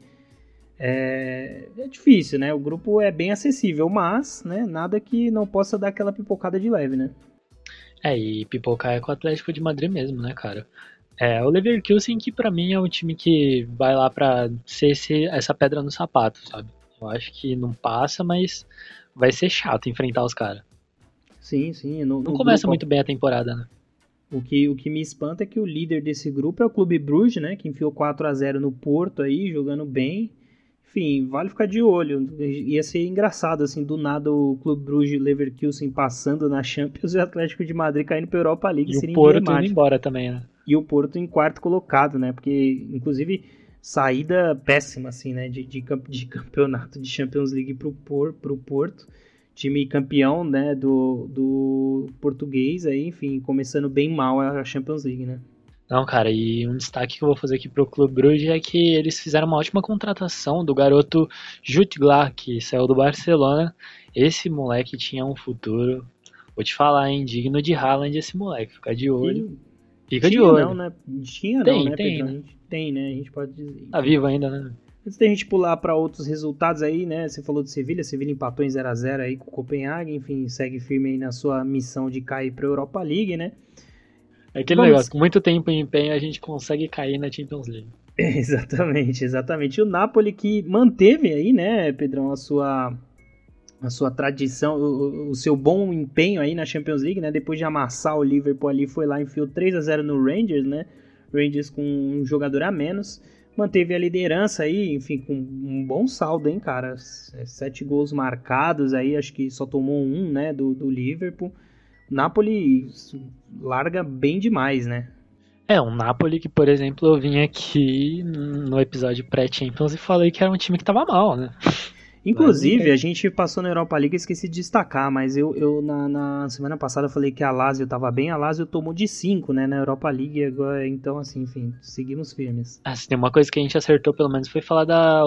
é difícil, né, o grupo é bem acessível, mas, né, nada que não possa dar aquela pipocada de leve, né. E pipocar é com o Atlético de Madrid mesmo, né, cara? O Leverkusen que pra mim é um time que vai lá pra ser essa pedra no sapato, sabe? Eu acho que não passa, mas vai ser chato enfrentar os caras. Sim. Não começa muito bem a temporada, né? O que me espanta é que o líder desse grupo é o Clube Bruges, né? Que enfiou 4-0 no Porto aí, jogando bem. Enfim, vale ficar de olho. Ia ser engraçado, assim, do nada o Clube Bruges e Leverkusen passando na Champions e o Atlético de Madrid caindo pra Europa League. E o Porto indo embora também, né? E o Porto em quarto colocado, né? Porque, inclusive, saída péssima, assim, né? De campeonato de Champions League pro Porto. Time campeão, né? Do português, aí, enfim, começando bem mal a Champions League, né? Não, cara, e um destaque que eu vou fazer aqui pro Clube Bruges é que eles fizeram uma ótima contratação do garoto Jutglar, que saiu do Barcelona. Esse moleque tinha um futuro, vou te falar, hein, digno de Haaland esse moleque, fica de olho. Fica de olho. Não, né? Tinha tem, não, né, tem, Pedro? né? Tem, né? A gente pode dizer. Tá vivo ainda, né? Antes da gente pular para outros resultados aí, né? Você falou do Sevilha empatou em 0-0 aí com o Copenhague, enfim, segue firme aí na sua missão de cair para a Europa League, né? É aquele negócio, com muito tempo em empenho a gente consegue cair na Champions League. Exatamente. E o Napoli que manteve aí, né, Pedrão, a sua tradição, o seu bom empenho aí na Champions League, né? Depois de amassar o Liverpool ali, foi lá e enfiou 3-0 no Rangers, né? Rangers com um jogador a menos. Manteve a liderança aí, enfim, com um bom saldo, hein, cara? 7 gols marcados aí, acho que só tomou um, né, do Liverpool. Napoli larga bem demais, né? Um Napoli que, por exemplo, eu vim aqui no episódio pré-Champions e falei que era um time que tava mal, né? Inclusive, a gente passou na Europa League e esqueci de destacar, mas eu na semana passada falei que a Lazio tava bem, a Lazio tomou de 5, né, na Europa League, agora, então, assim, enfim, seguimos firmes. Se tem uma coisa que a gente acertou, pelo menos, foi falar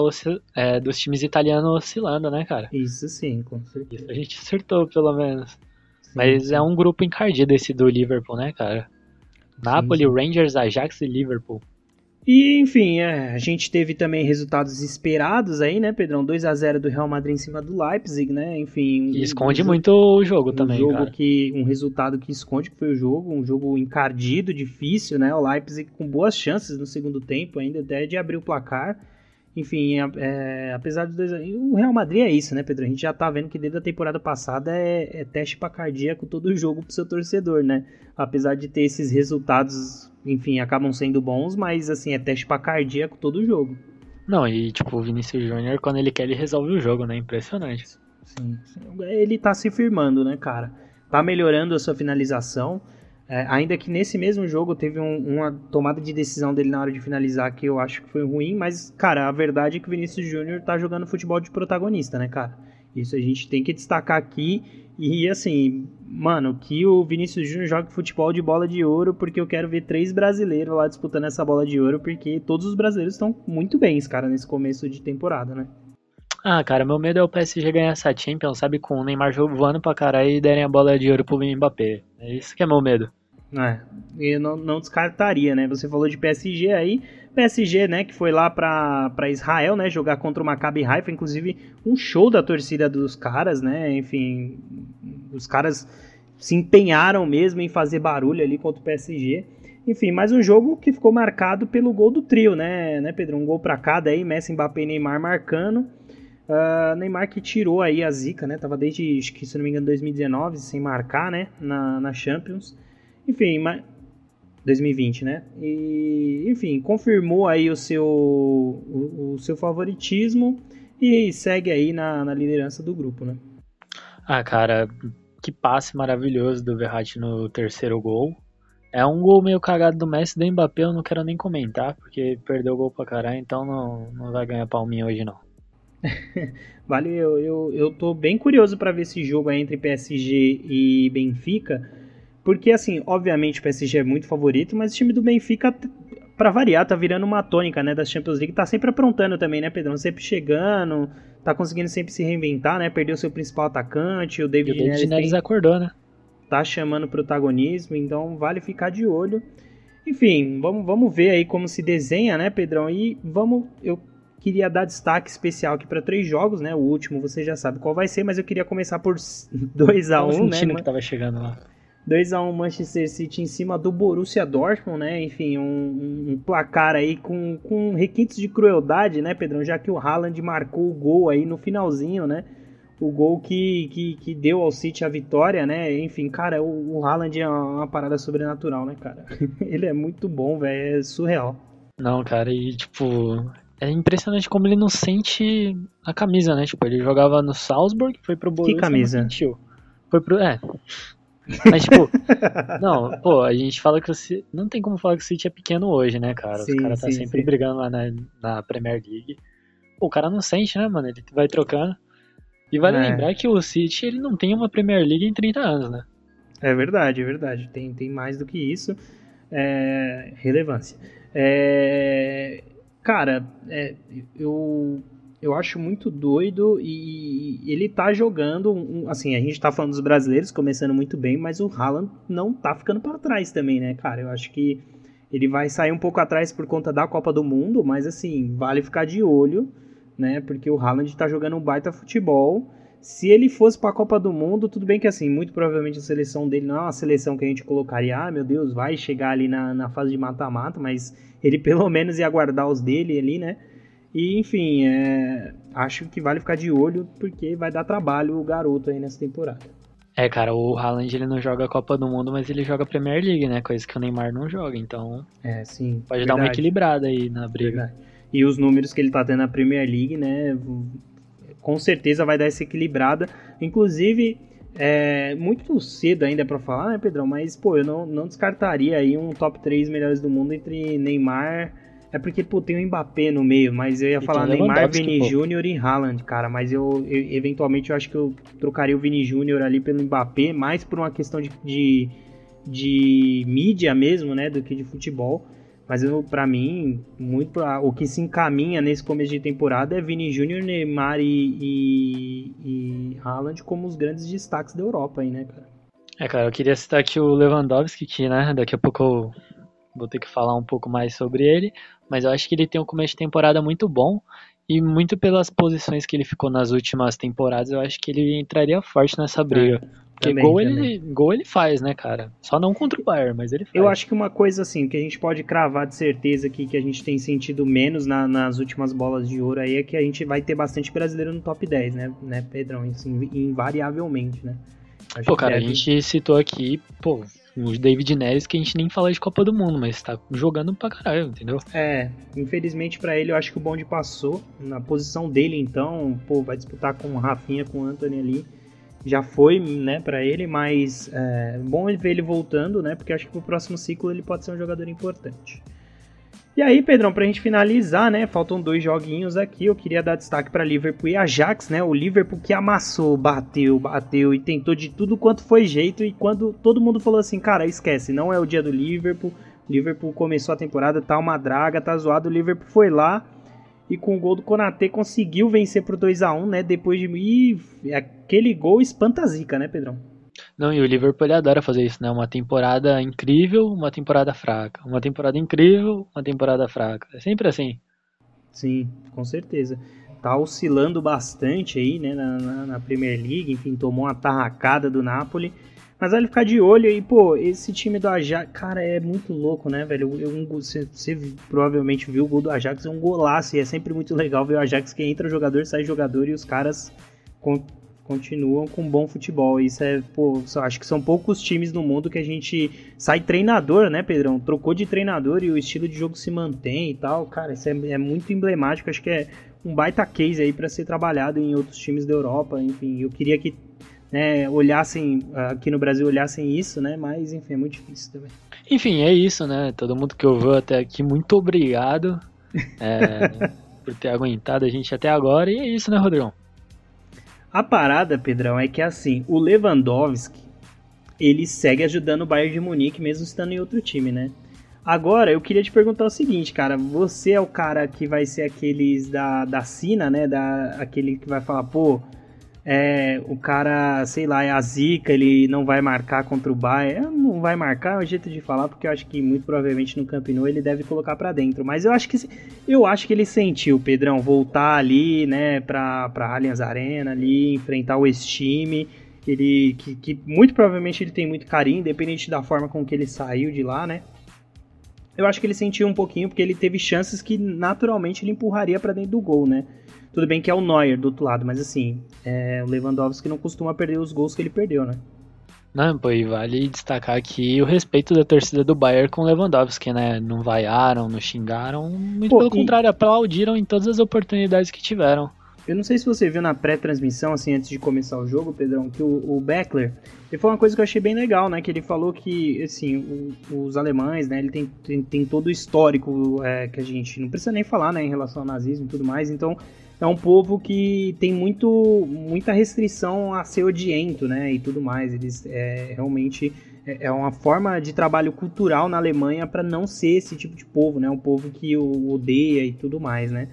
dos times italianos oscilando, né, cara? Isso sim, com certeza. Isso a gente acertou, pelo menos. Sim, mas sim. É um grupo encardido esse do Liverpool, né, cara? Napoli, sim. Rangers, Ajax e Liverpool. E, enfim, a gente teve também resultados esperados aí, né, Pedrão? 2-0 do Real Madrid em cima do Leipzig, né? Enfim, E esconde muito o jogo também, cara. Um resultado que esconde que foi o jogo, um jogo encardido, difícil, né? O Leipzig com boas chances no segundo tempo ainda, até de abrir o placar. Enfim, apesar dos dois... O Real Madrid é isso, né, Pedro? A gente já tá vendo que desde a temporada passada é teste pra cardíaco todo o jogo pro seu torcedor, né? Apesar de ter esses resultados, enfim, acabam sendo bons, mas, assim, é teste pra cardíaco todo o jogo. Não, e, tipo, o Vinícius Júnior, quando ele quer, ele resolve o jogo, né? Impressionante. Sim. Ele tá se firmando, né, cara? Tá melhorando a sua finalização. Ainda que nesse mesmo jogo teve uma tomada de decisão dele na hora de finalizar que eu acho que foi ruim, mas, cara, a verdade é que o Vinícius Júnior tá jogando futebol de protagonista, né, cara? Isso a gente tem que destacar aqui. E, assim, mano, que o Vinícius Júnior joga futebol de bola de ouro, porque eu quero ver 3 brasileiros lá disputando essa bola de ouro, porque todos os brasileiros estão muito bem, cara, nesse começo de temporada, né? Ah, cara, meu medo é o PSG ganhar essa Champions, sabe, com o Neymar voando pra caralho e derem a bola de ouro pro Mbappé. É isso que é meu medo. Eu não descartaria, né? Você falou de PSG aí, PSG, né, que foi lá pra Israel, né, jogar contra o Maccabi Haifa, inclusive um show da torcida dos caras, né, enfim, os caras se empenharam mesmo em fazer barulho ali contra o PSG. Enfim, mais um jogo que ficou marcado pelo gol do trio, né, Pedro? Um gol pra cada aí, Messi, Mbappé e Neymar marcando. Neymar que tirou aí a zica, né? Tava desde, acho que, se não me engano, 2019 sem marcar, né? Na Champions. Enfim, 2020, né? E, enfim, confirmou aí o seu favoritismo e segue aí na liderança do grupo, né? Ah, cara, que passe maravilhoso do Verratti no terceiro gol. É um gol meio cagado do Messi, do Mbappé eu não quero nem comentar, porque perdeu o gol pra caralho, então não vai ganhar palminha hoje não. Vale, eu tô bem curioso para ver esse jogo aí entre PSG e Benfica, porque assim, obviamente o PSG é muito favorito, mas o time do Benfica, pra variar, tá virando uma tônica, né, da Champions League, tá sempre aprontando também, né, Pedrão? Sempre chegando, tá conseguindo sempre se reinventar, né? Perdeu seu principal atacante, o David Neres acordou, né? Tá chamando protagonismo, então vale ficar de olho. Enfim, vamos ver aí como se desenha, né, Pedrão? E eu queria dar destaque especial aqui para 3 jogos, né? O último você já sabe qual vai ser, mas eu queria começar por 2-1, né? Que tava chegando lá. 2-1 Manchester City em cima do Borussia Dortmund, né? Enfim, um placar aí com requintes de crueldade, né, Pedrão? Já que o Haaland marcou o gol aí no finalzinho, né? O gol que deu ao City a vitória, né? Enfim, cara, o Haaland é uma parada sobrenatural, né, cara? Ele é muito bom, velho, é surreal. Não, cara, e tipo, é impressionante como ele não sente a camisa, né? Tipo, ele jogava no Salzburg, foi pro Borussia, que camisa? Não sentiu. Foi pro... Mas, tipo, não, pô, a gente fala que o City... Não tem como falar que o City é pequeno hoje, né, cara? Os caras tá sempre brigando lá na Premier League. Pô, o cara não sente, né, mano? Ele vai trocando. E vale lembrar que o City, ele não tem uma Premier League em 30 anos, né? É verdade, é verdade. Tem mais do que isso. Relevância. Cara, eu acho muito doido e ele tá jogando, assim, a gente tá falando dos brasileiros começando muito bem, mas o Haaland não tá ficando para trás também, né, cara? Eu acho que ele vai sair um pouco atrás por conta da Copa do Mundo, mas assim, vale ficar de olho, né, porque o Haaland tá jogando um baita futebol. Se ele fosse para a Copa do Mundo, tudo bem que assim, muito provavelmente a seleção dele não é uma seleção que a gente colocaria, meu Deus, vai chegar ali na fase de mata-mata, mas ele pelo menos ia guardar os dele ali, né? E, enfim, acho que vale ficar de olho, porque vai dar trabalho o garoto aí nessa temporada. Cara, o Haaland ele não joga a Copa do Mundo, mas ele joga a Premier League, né? Coisa que o Neymar não joga, então... sim. Pode dar uma equilibrada aí na briga. Verdade. E os números que ele tá tendo na Premier League, né? Com certeza vai dar essa equilibrada. Inclusive, muito cedo ainda para falar, né, Pedrão? Mas, pô, eu não descartaria aí um top 3 melhores do mundo entre Neymar... É porque, pô, tem o Mbappé no meio, mas eu ia falar Neymar, Vini Júnior e Haaland, cara. Mas eu eventualmente, eu acho que eu trocaria o Vini Júnior ali pelo Mbappé, mais por uma questão de mídia mesmo, né, do que de futebol. Mas pra mim, o que se encaminha nesse começo de temporada é Vini Júnior, Neymar e Haaland como os grandes destaques da Europa aí, né, cara? Cara, eu queria citar aqui o Lewandowski, que, né, daqui a pouco vou ter que falar um pouco mais sobre ele, mas eu acho que ele tem um começo de temporada muito bom, e muito pelas posições que ele ficou nas últimas temporadas, eu acho que ele entraria forte nessa briga. Porque Também. gol ele faz, né, cara? Só não contra o Bayern, mas ele Eu faz. acho que uma coisa assim, que a gente pode cravar de certeza aqui, que a gente tem sentido menos nas últimas bolas de ouro aí, é que a gente vai ter bastante brasileiro no top 10, né, Pedrão? Assim, invariavelmente, né? Acho Pô, que cara, a deve... gente citou aqui, pô, o David Neres, que a gente nem fala de Copa do Mundo, mas tá jogando pra caralho, entendeu? Infelizmente pra ele, eu acho que o bonde passou. Na posição dele, então, pô, vai disputar com o Rafinha, com o Antony ali. Já foi, né, pra ele, mas é bom ver ele voltando, né, porque acho que pro próximo ciclo ele pode ser um jogador importante. E aí, Pedrão, pra gente finalizar, né, faltam 2 joguinhos aqui, eu queria dar destaque pra Liverpool e Ajax, né, o Liverpool que amassou, bateu e tentou de tudo quanto foi jeito, e quando todo mundo falou assim, cara, esquece, não é o dia do Liverpool, o Liverpool começou a temporada, tá uma draga, tá zoado, o Liverpool foi lá, e com o gol do Konaté conseguiu vencer por 2-1, né, depois de... E aquele gol espanta a zica, né, Pedrão? Não, e o Liverpool ele adora fazer isso, né? Uma temporada incrível, uma temporada fraca. Uma temporada incrível, uma temporada fraca. É sempre assim. Sim, com certeza. Tá oscilando bastante aí, né, na Premier League, enfim, tomou uma tarracada do Napoli. Mas vale ficar de olho aí, pô, esse time do Ajax, cara, é muito louco, né, velho? Você provavelmente viu o gol do Ajax, é um golaço, e é sempre muito legal ver o Ajax que entra jogador, sai jogador, e os caras continuam com bom futebol. Isso é, pô, acho que são poucos times no mundo que a gente sai treinador, né, Pedrão? Trocou de treinador e o estilo de jogo se mantém e tal. Cara, isso é muito emblemático. Acho que é um baita case aí para ser trabalhado em outros times da Europa. Enfim, eu queria que, né, olhassem, aqui no Brasil olhassem isso, né? Mas, enfim, é muito difícil também. Enfim, é isso, né? Todo mundo que ouviu até aqui, muito obrigado por ter aguentado a gente até agora. E é isso, né, Rodrigão? A parada, Pedrão, é que assim, o Lewandowski, ele segue ajudando o Bayern de Munique mesmo estando em outro time, né? Agora, eu queria te perguntar o seguinte, cara, você é o cara que vai ser aqueles da Sina, né? Aquele que vai falar, pô, o cara, sei lá, é a zica, ele não vai marcar contra o Bayern. Não vai marcar, é um jeito de falar, porque eu acho que muito provavelmente no Camp Nou ele deve colocar pra dentro. Mas eu acho que ele sentiu, Pedrão, voltar ali, né, pra Allianz Arena, ali, enfrentar o ex-time. Que muito provavelmente ele tem muito carinho, independente da forma com que ele saiu de lá, né? Eu acho que ele sentiu um pouquinho, porque ele teve chances que naturalmente ele empurraria pra dentro do gol, né? Tudo bem que é o Neuer do outro lado, mas assim, o Lewandowski não costuma perder os gols que ele perdeu, né? Não, pô, e vale destacar aqui o respeito da torcida do Bayern com o Lewandowski, né? Não vaiaram, não xingaram, muito Pô, pelo contrário, aplaudiram em todas as oportunidades que tiveram. Eu não sei se você viu na pré-transmissão, assim, antes de começar o jogo, Pedrão, que o Beckler, ele falou uma coisa que eu achei bem legal, né? Que ele falou que, assim, os alemães, né? Ele tem todo o histórico que a gente não precisa nem falar, né? Em relação ao nazismo e tudo mais. Então, é um povo que tem muita restrição a ser odiento, né? E tudo mais. Eles realmente... É uma forma de trabalho cultural na Alemanha para não ser esse tipo de povo, né? Um povo que o odeia e tudo mais, né?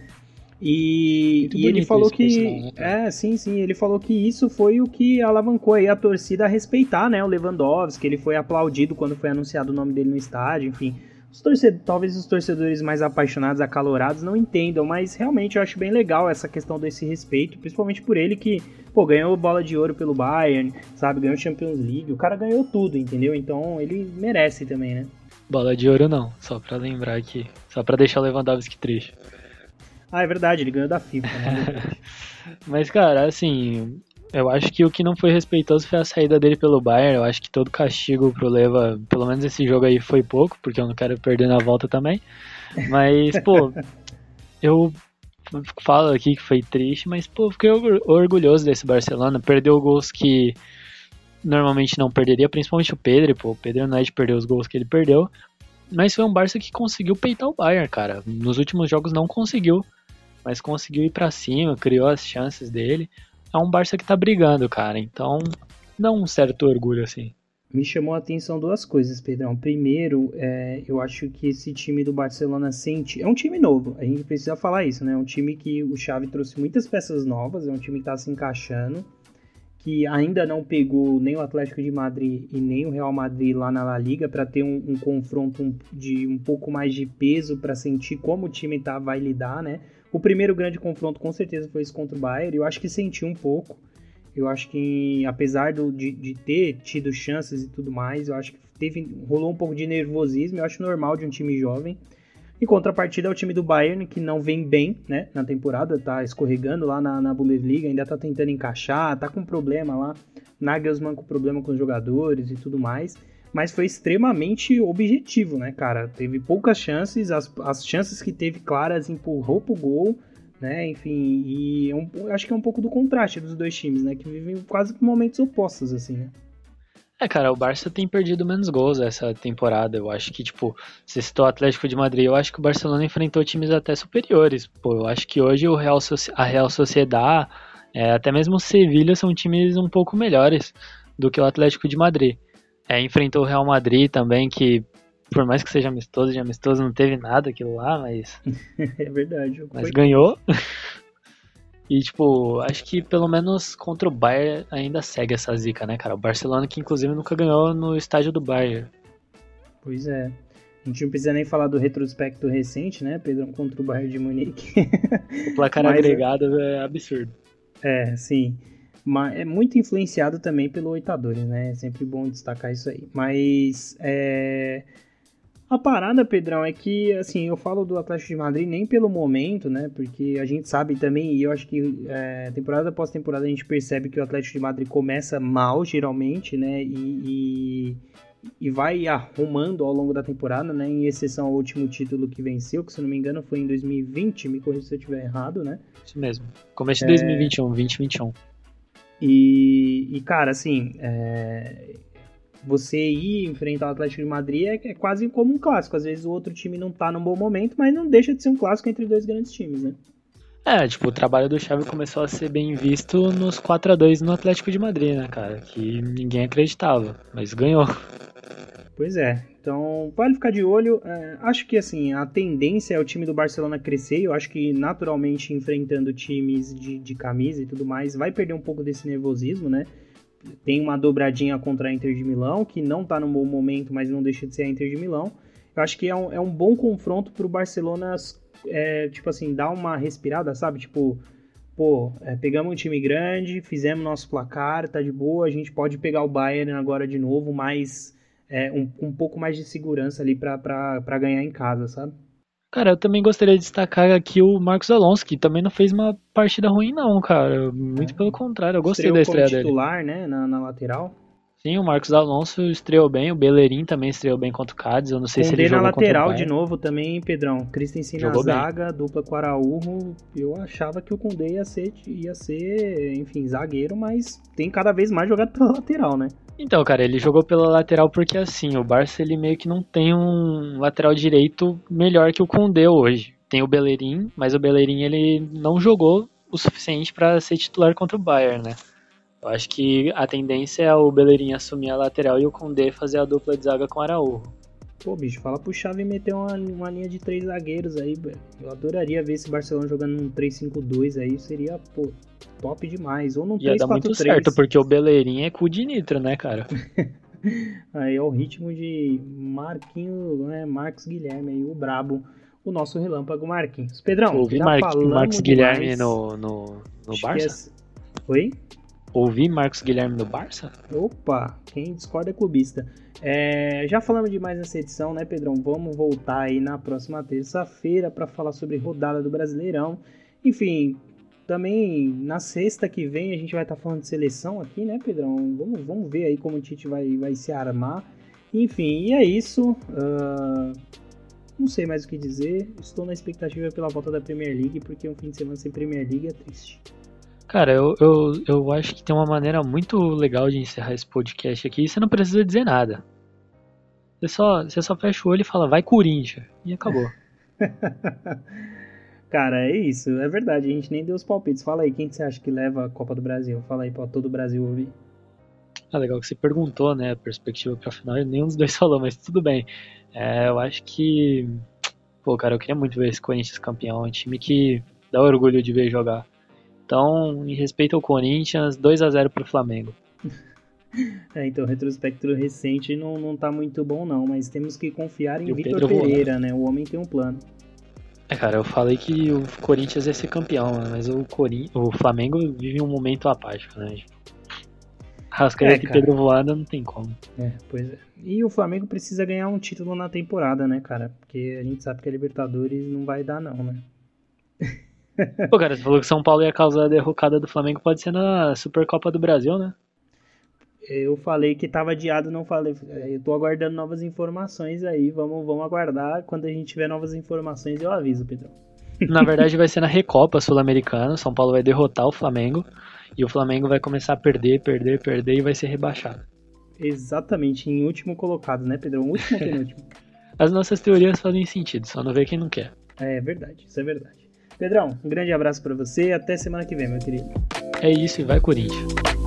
E ele falou que... Sim, ele falou que isso foi o que alavancou aí a torcida a respeitar, né, o Lewandowski, ele foi aplaudido quando foi anunciado o nome dele no estádio, enfim. Talvez os torcedores mais apaixonados, acalorados, não entendam, mas realmente eu acho bem legal essa questão desse respeito, principalmente por ele que, pô, ganhou bola de ouro pelo Bayern, sabe, ganhou Champions League, o cara ganhou tudo, entendeu? Então ele merece também, né? Bola de ouro não, só pra lembrar aqui, só pra deixar o Lewandowski triste. Ah, é verdade, ele ganhou da FIFA, né? Mas, cara, assim, eu acho que o que não foi respeitoso foi a saída dele pelo Bayern. Eu acho que todo castigo pro Leva, pelo menos esse jogo aí, foi pouco, porque eu não quero perder na volta também. Mas, pô, eu falo aqui que foi triste, mas, pô, fiquei orgulhoso desse Barcelona. Perdeu gols que normalmente não perderia, principalmente o Pedro, pô. O Pedro não é de perder os gols que ele perdeu. Mas foi um Barça que conseguiu peitar o Bayern, cara. Nos últimos jogos não conseguiu, mas conseguiu ir pra cima, criou as chances dele. É um Barça que tá brigando, cara. Então, dá um certo orgulho, assim. Me chamou a atenção duas coisas, Pedrão. Primeiro, eu acho que esse time do Barcelona é um time novo, a gente precisa falar isso, né? É um time que o Xavi trouxe muitas peças novas, é um time que tá se encaixando, que ainda não pegou nem o Atlético de Madrid e nem o Real Madrid lá na La Liga para ter um confronto de um pouco mais de peso para sentir como o time vai lidar, né? O primeiro grande confronto com certeza foi esse contra o Bayern, eu acho que senti um pouco. Eu acho que apesar de ter tido chances e tudo mais, eu acho que rolou um pouco de nervosismo, eu acho normal de um time jovem. Em contrapartida é o time do Bayern, que não vem bem, né, na temporada, tá escorregando lá na Bundesliga, ainda tá tentando encaixar, tá com problema lá, Nagelsmann com problema com os jogadores e tudo mais, mas foi extremamente objetivo, né, cara, teve poucas chances, as chances que teve claras empurrou pro gol, né, enfim, e acho que é um pouco do contraste dos dois times, né, que vivem quase que momentos opostos, assim, né. Cara, o Barça tem perdido menos gols essa temporada. Eu acho que, tipo, você citou o Atlético de Madrid, eu acho que o Barcelona enfrentou times até superiores. Pô, eu acho que hoje a Real Sociedad, até mesmo o Sevilha são times um pouco melhores do que o Atlético de Madrid. Enfrentou o Real Madrid também, que por mais que seja amistoso, de amistoso não teve nada aquilo lá, mas... É verdade. Mas ganhou. E, tipo, acho que pelo menos contra o Bayern ainda segue essa zica, né, cara? O Barcelona que, inclusive, nunca ganhou no estádio do Bayern. Pois é. A gente não precisa nem falar do retrospecto recente, né, Pedro? Contra o Bayern de Munique. O placar agregado é absurdo. Sim. Mas é muito influenciado também pelo Oitadores, né? É sempre bom destacar isso aí. Mas, a parada, Pedrão, é que, assim, eu falo do Atlético de Madrid nem pelo momento, né? Porque a gente sabe também, e eu acho que temporada após temporada a gente percebe que o Atlético de Madrid começa mal, geralmente, né? E vai arrumando ao longo da temporada, né? Em exceção ao último título que venceu, que se não me engano foi em 2020, me corrija se eu estiver errado, né? Isso mesmo. Começo de 2021, 2021. E cara, assim... Você ir enfrentar o Atlético de Madrid é quase como um clássico. Às vezes o outro time não tá num bom momento, mas não deixa de ser um clássico entre dois grandes times, né? Tipo, o trabalho do Xavi começou a ser bem visto nos 4-2 no Atlético de Madrid, né, cara? Que ninguém acreditava, mas ganhou. Pois é. Então, vale ficar de olho. Acho que, assim, a tendência é o time do Barcelona crescer. Eu acho que, naturalmente, enfrentando times de camisa e tudo mais, vai perder um pouco desse nervosismo, né? Tem uma dobradinha contra a Inter de Milão, que não tá num bom momento, mas não deixa de ser a Inter de Milão. Eu acho que é um bom confronto pro Barcelona, tipo assim, dar uma respirada, sabe? Tipo, pegamos um time grande, fizemos nosso placar, tá de boa, a gente pode pegar o Bayern agora de novo, mas um pouco mais de segurança ali pra ganhar em casa, sabe? Cara, eu também gostaria de destacar aqui o Marcos Alonso, que também não fez uma partida ruim não, cara. Muito pelo contrário, eu gostei da estreia dele. Estreou como titular, né, na lateral. Sim, o Marcos Alonso estreou bem, o Bellerin também estreou bem contra o Cádiz, eu não sei se ele jogou contra o Koundé na lateral Bayern. de novo também, Pedrão. Christensen na zaga, dupla com o Araújo. Eu achava que o Koundé ia ser, enfim, zagueiro, mas tem cada vez mais jogado pela lateral, né? Então, cara, ele jogou pela lateral porque assim, o Barça ele meio que não tem um lateral direito melhor que o Koundé hoje. Tem o Bellerin, mas o Bellerin ele não jogou o suficiente para ser titular contra o Bayern, né? Eu acho que a tendência é o Bellerin assumir a lateral e o Koundé fazer a dupla de zaga com o Araújo. Pô, bicho, fala pro Xavi meter uma linha de 3 zagueiros aí, velho. Eu adoraria ver esse Barcelona jogando num 3-5-2 aí, seria, top demais. Ou num 3-4-3. Ia dar muito certo, porque o Bellerin é cu de nitro, né, cara? Aí é o ritmo de Marcos Guilherme aí, o brabo, o nosso relâmpago Marquinhos. Pedrão, ouvi Marcos Guilherme no Barça? Oi? Ouvi Marcos Guilherme no Barça? Opa, quem discorda é clubista. Já falamos demais nessa edição, né, Pedrão? Vamos voltar aí na próxima terça-feira para falar sobre rodada do Brasileirão. Enfim, também na sexta que vem a gente vai estar falando de seleção aqui, né, Pedrão? Vamos ver aí como o Tite vai se armar. Enfim, e é isso. Não sei mais o que dizer. Estou na expectativa pela volta da Premier League, porque um fim de semana sem Premier League é triste. Cara, eu acho que tem uma maneira muito legal de encerrar esse podcast aqui. Você não precisa dizer nada. Você só fecha o olho e fala, vai Corinthians. E acabou. Cara, é isso. É verdade, a gente nem deu os palpites. Fala aí, quem que você acha que leva a Copa do Brasil? Fala aí pra todo o Brasil ouvir. Legal que você perguntou, né, a perspectiva pra final. E nenhum dos dois falou, mas tudo bem. Eu acho que... Pô, cara, eu queria muito ver esse Corinthians campeão. É um time que dá orgulho de ver jogar. Então, em respeito ao Corinthians, 2-0 pro Flamengo. Então o retrospecto recente não tá muito bom não, mas temos que confiar em E o Vitor Pedro Pereira, né? O homem tem um plano. Cara, eu falei que o Corinthians ia ser campeão, mas o Flamengo vive um momento apático, né? Rascaeta e Pedro voando não tem como. Pois é. E o Flamengo precisa ganhar um título na temporada, né, cara? Porque a gente sabe que a Libertadores não vai dar não, né? Pô, cara, você falou que São Paulo ia causar a derrocada do Flamengo, pode ser na Supercopa do Brasil, né? Eu falei que tava adiado, não falei. Eu tô aguardando novas informações aí. Vamos aguardar. Quando a gente tiver novas informações, eu aviso, Pedro. Na verdade, vai ser na Recopa Sul-Americana. São Paulo vai derrotar o Flamengo. E o Flamengo vai começar a perder e vai ser rebaixado. Exatamente, em último colocado, né, Pedro? Último ou penúltimo? As nossas teorias fazem sentido, só não vê quem não quer. É verdade, isso é verdade. Pedrão, um grande abraço pra você e até semana que vem, meu querido. É isso e vai Corinthians.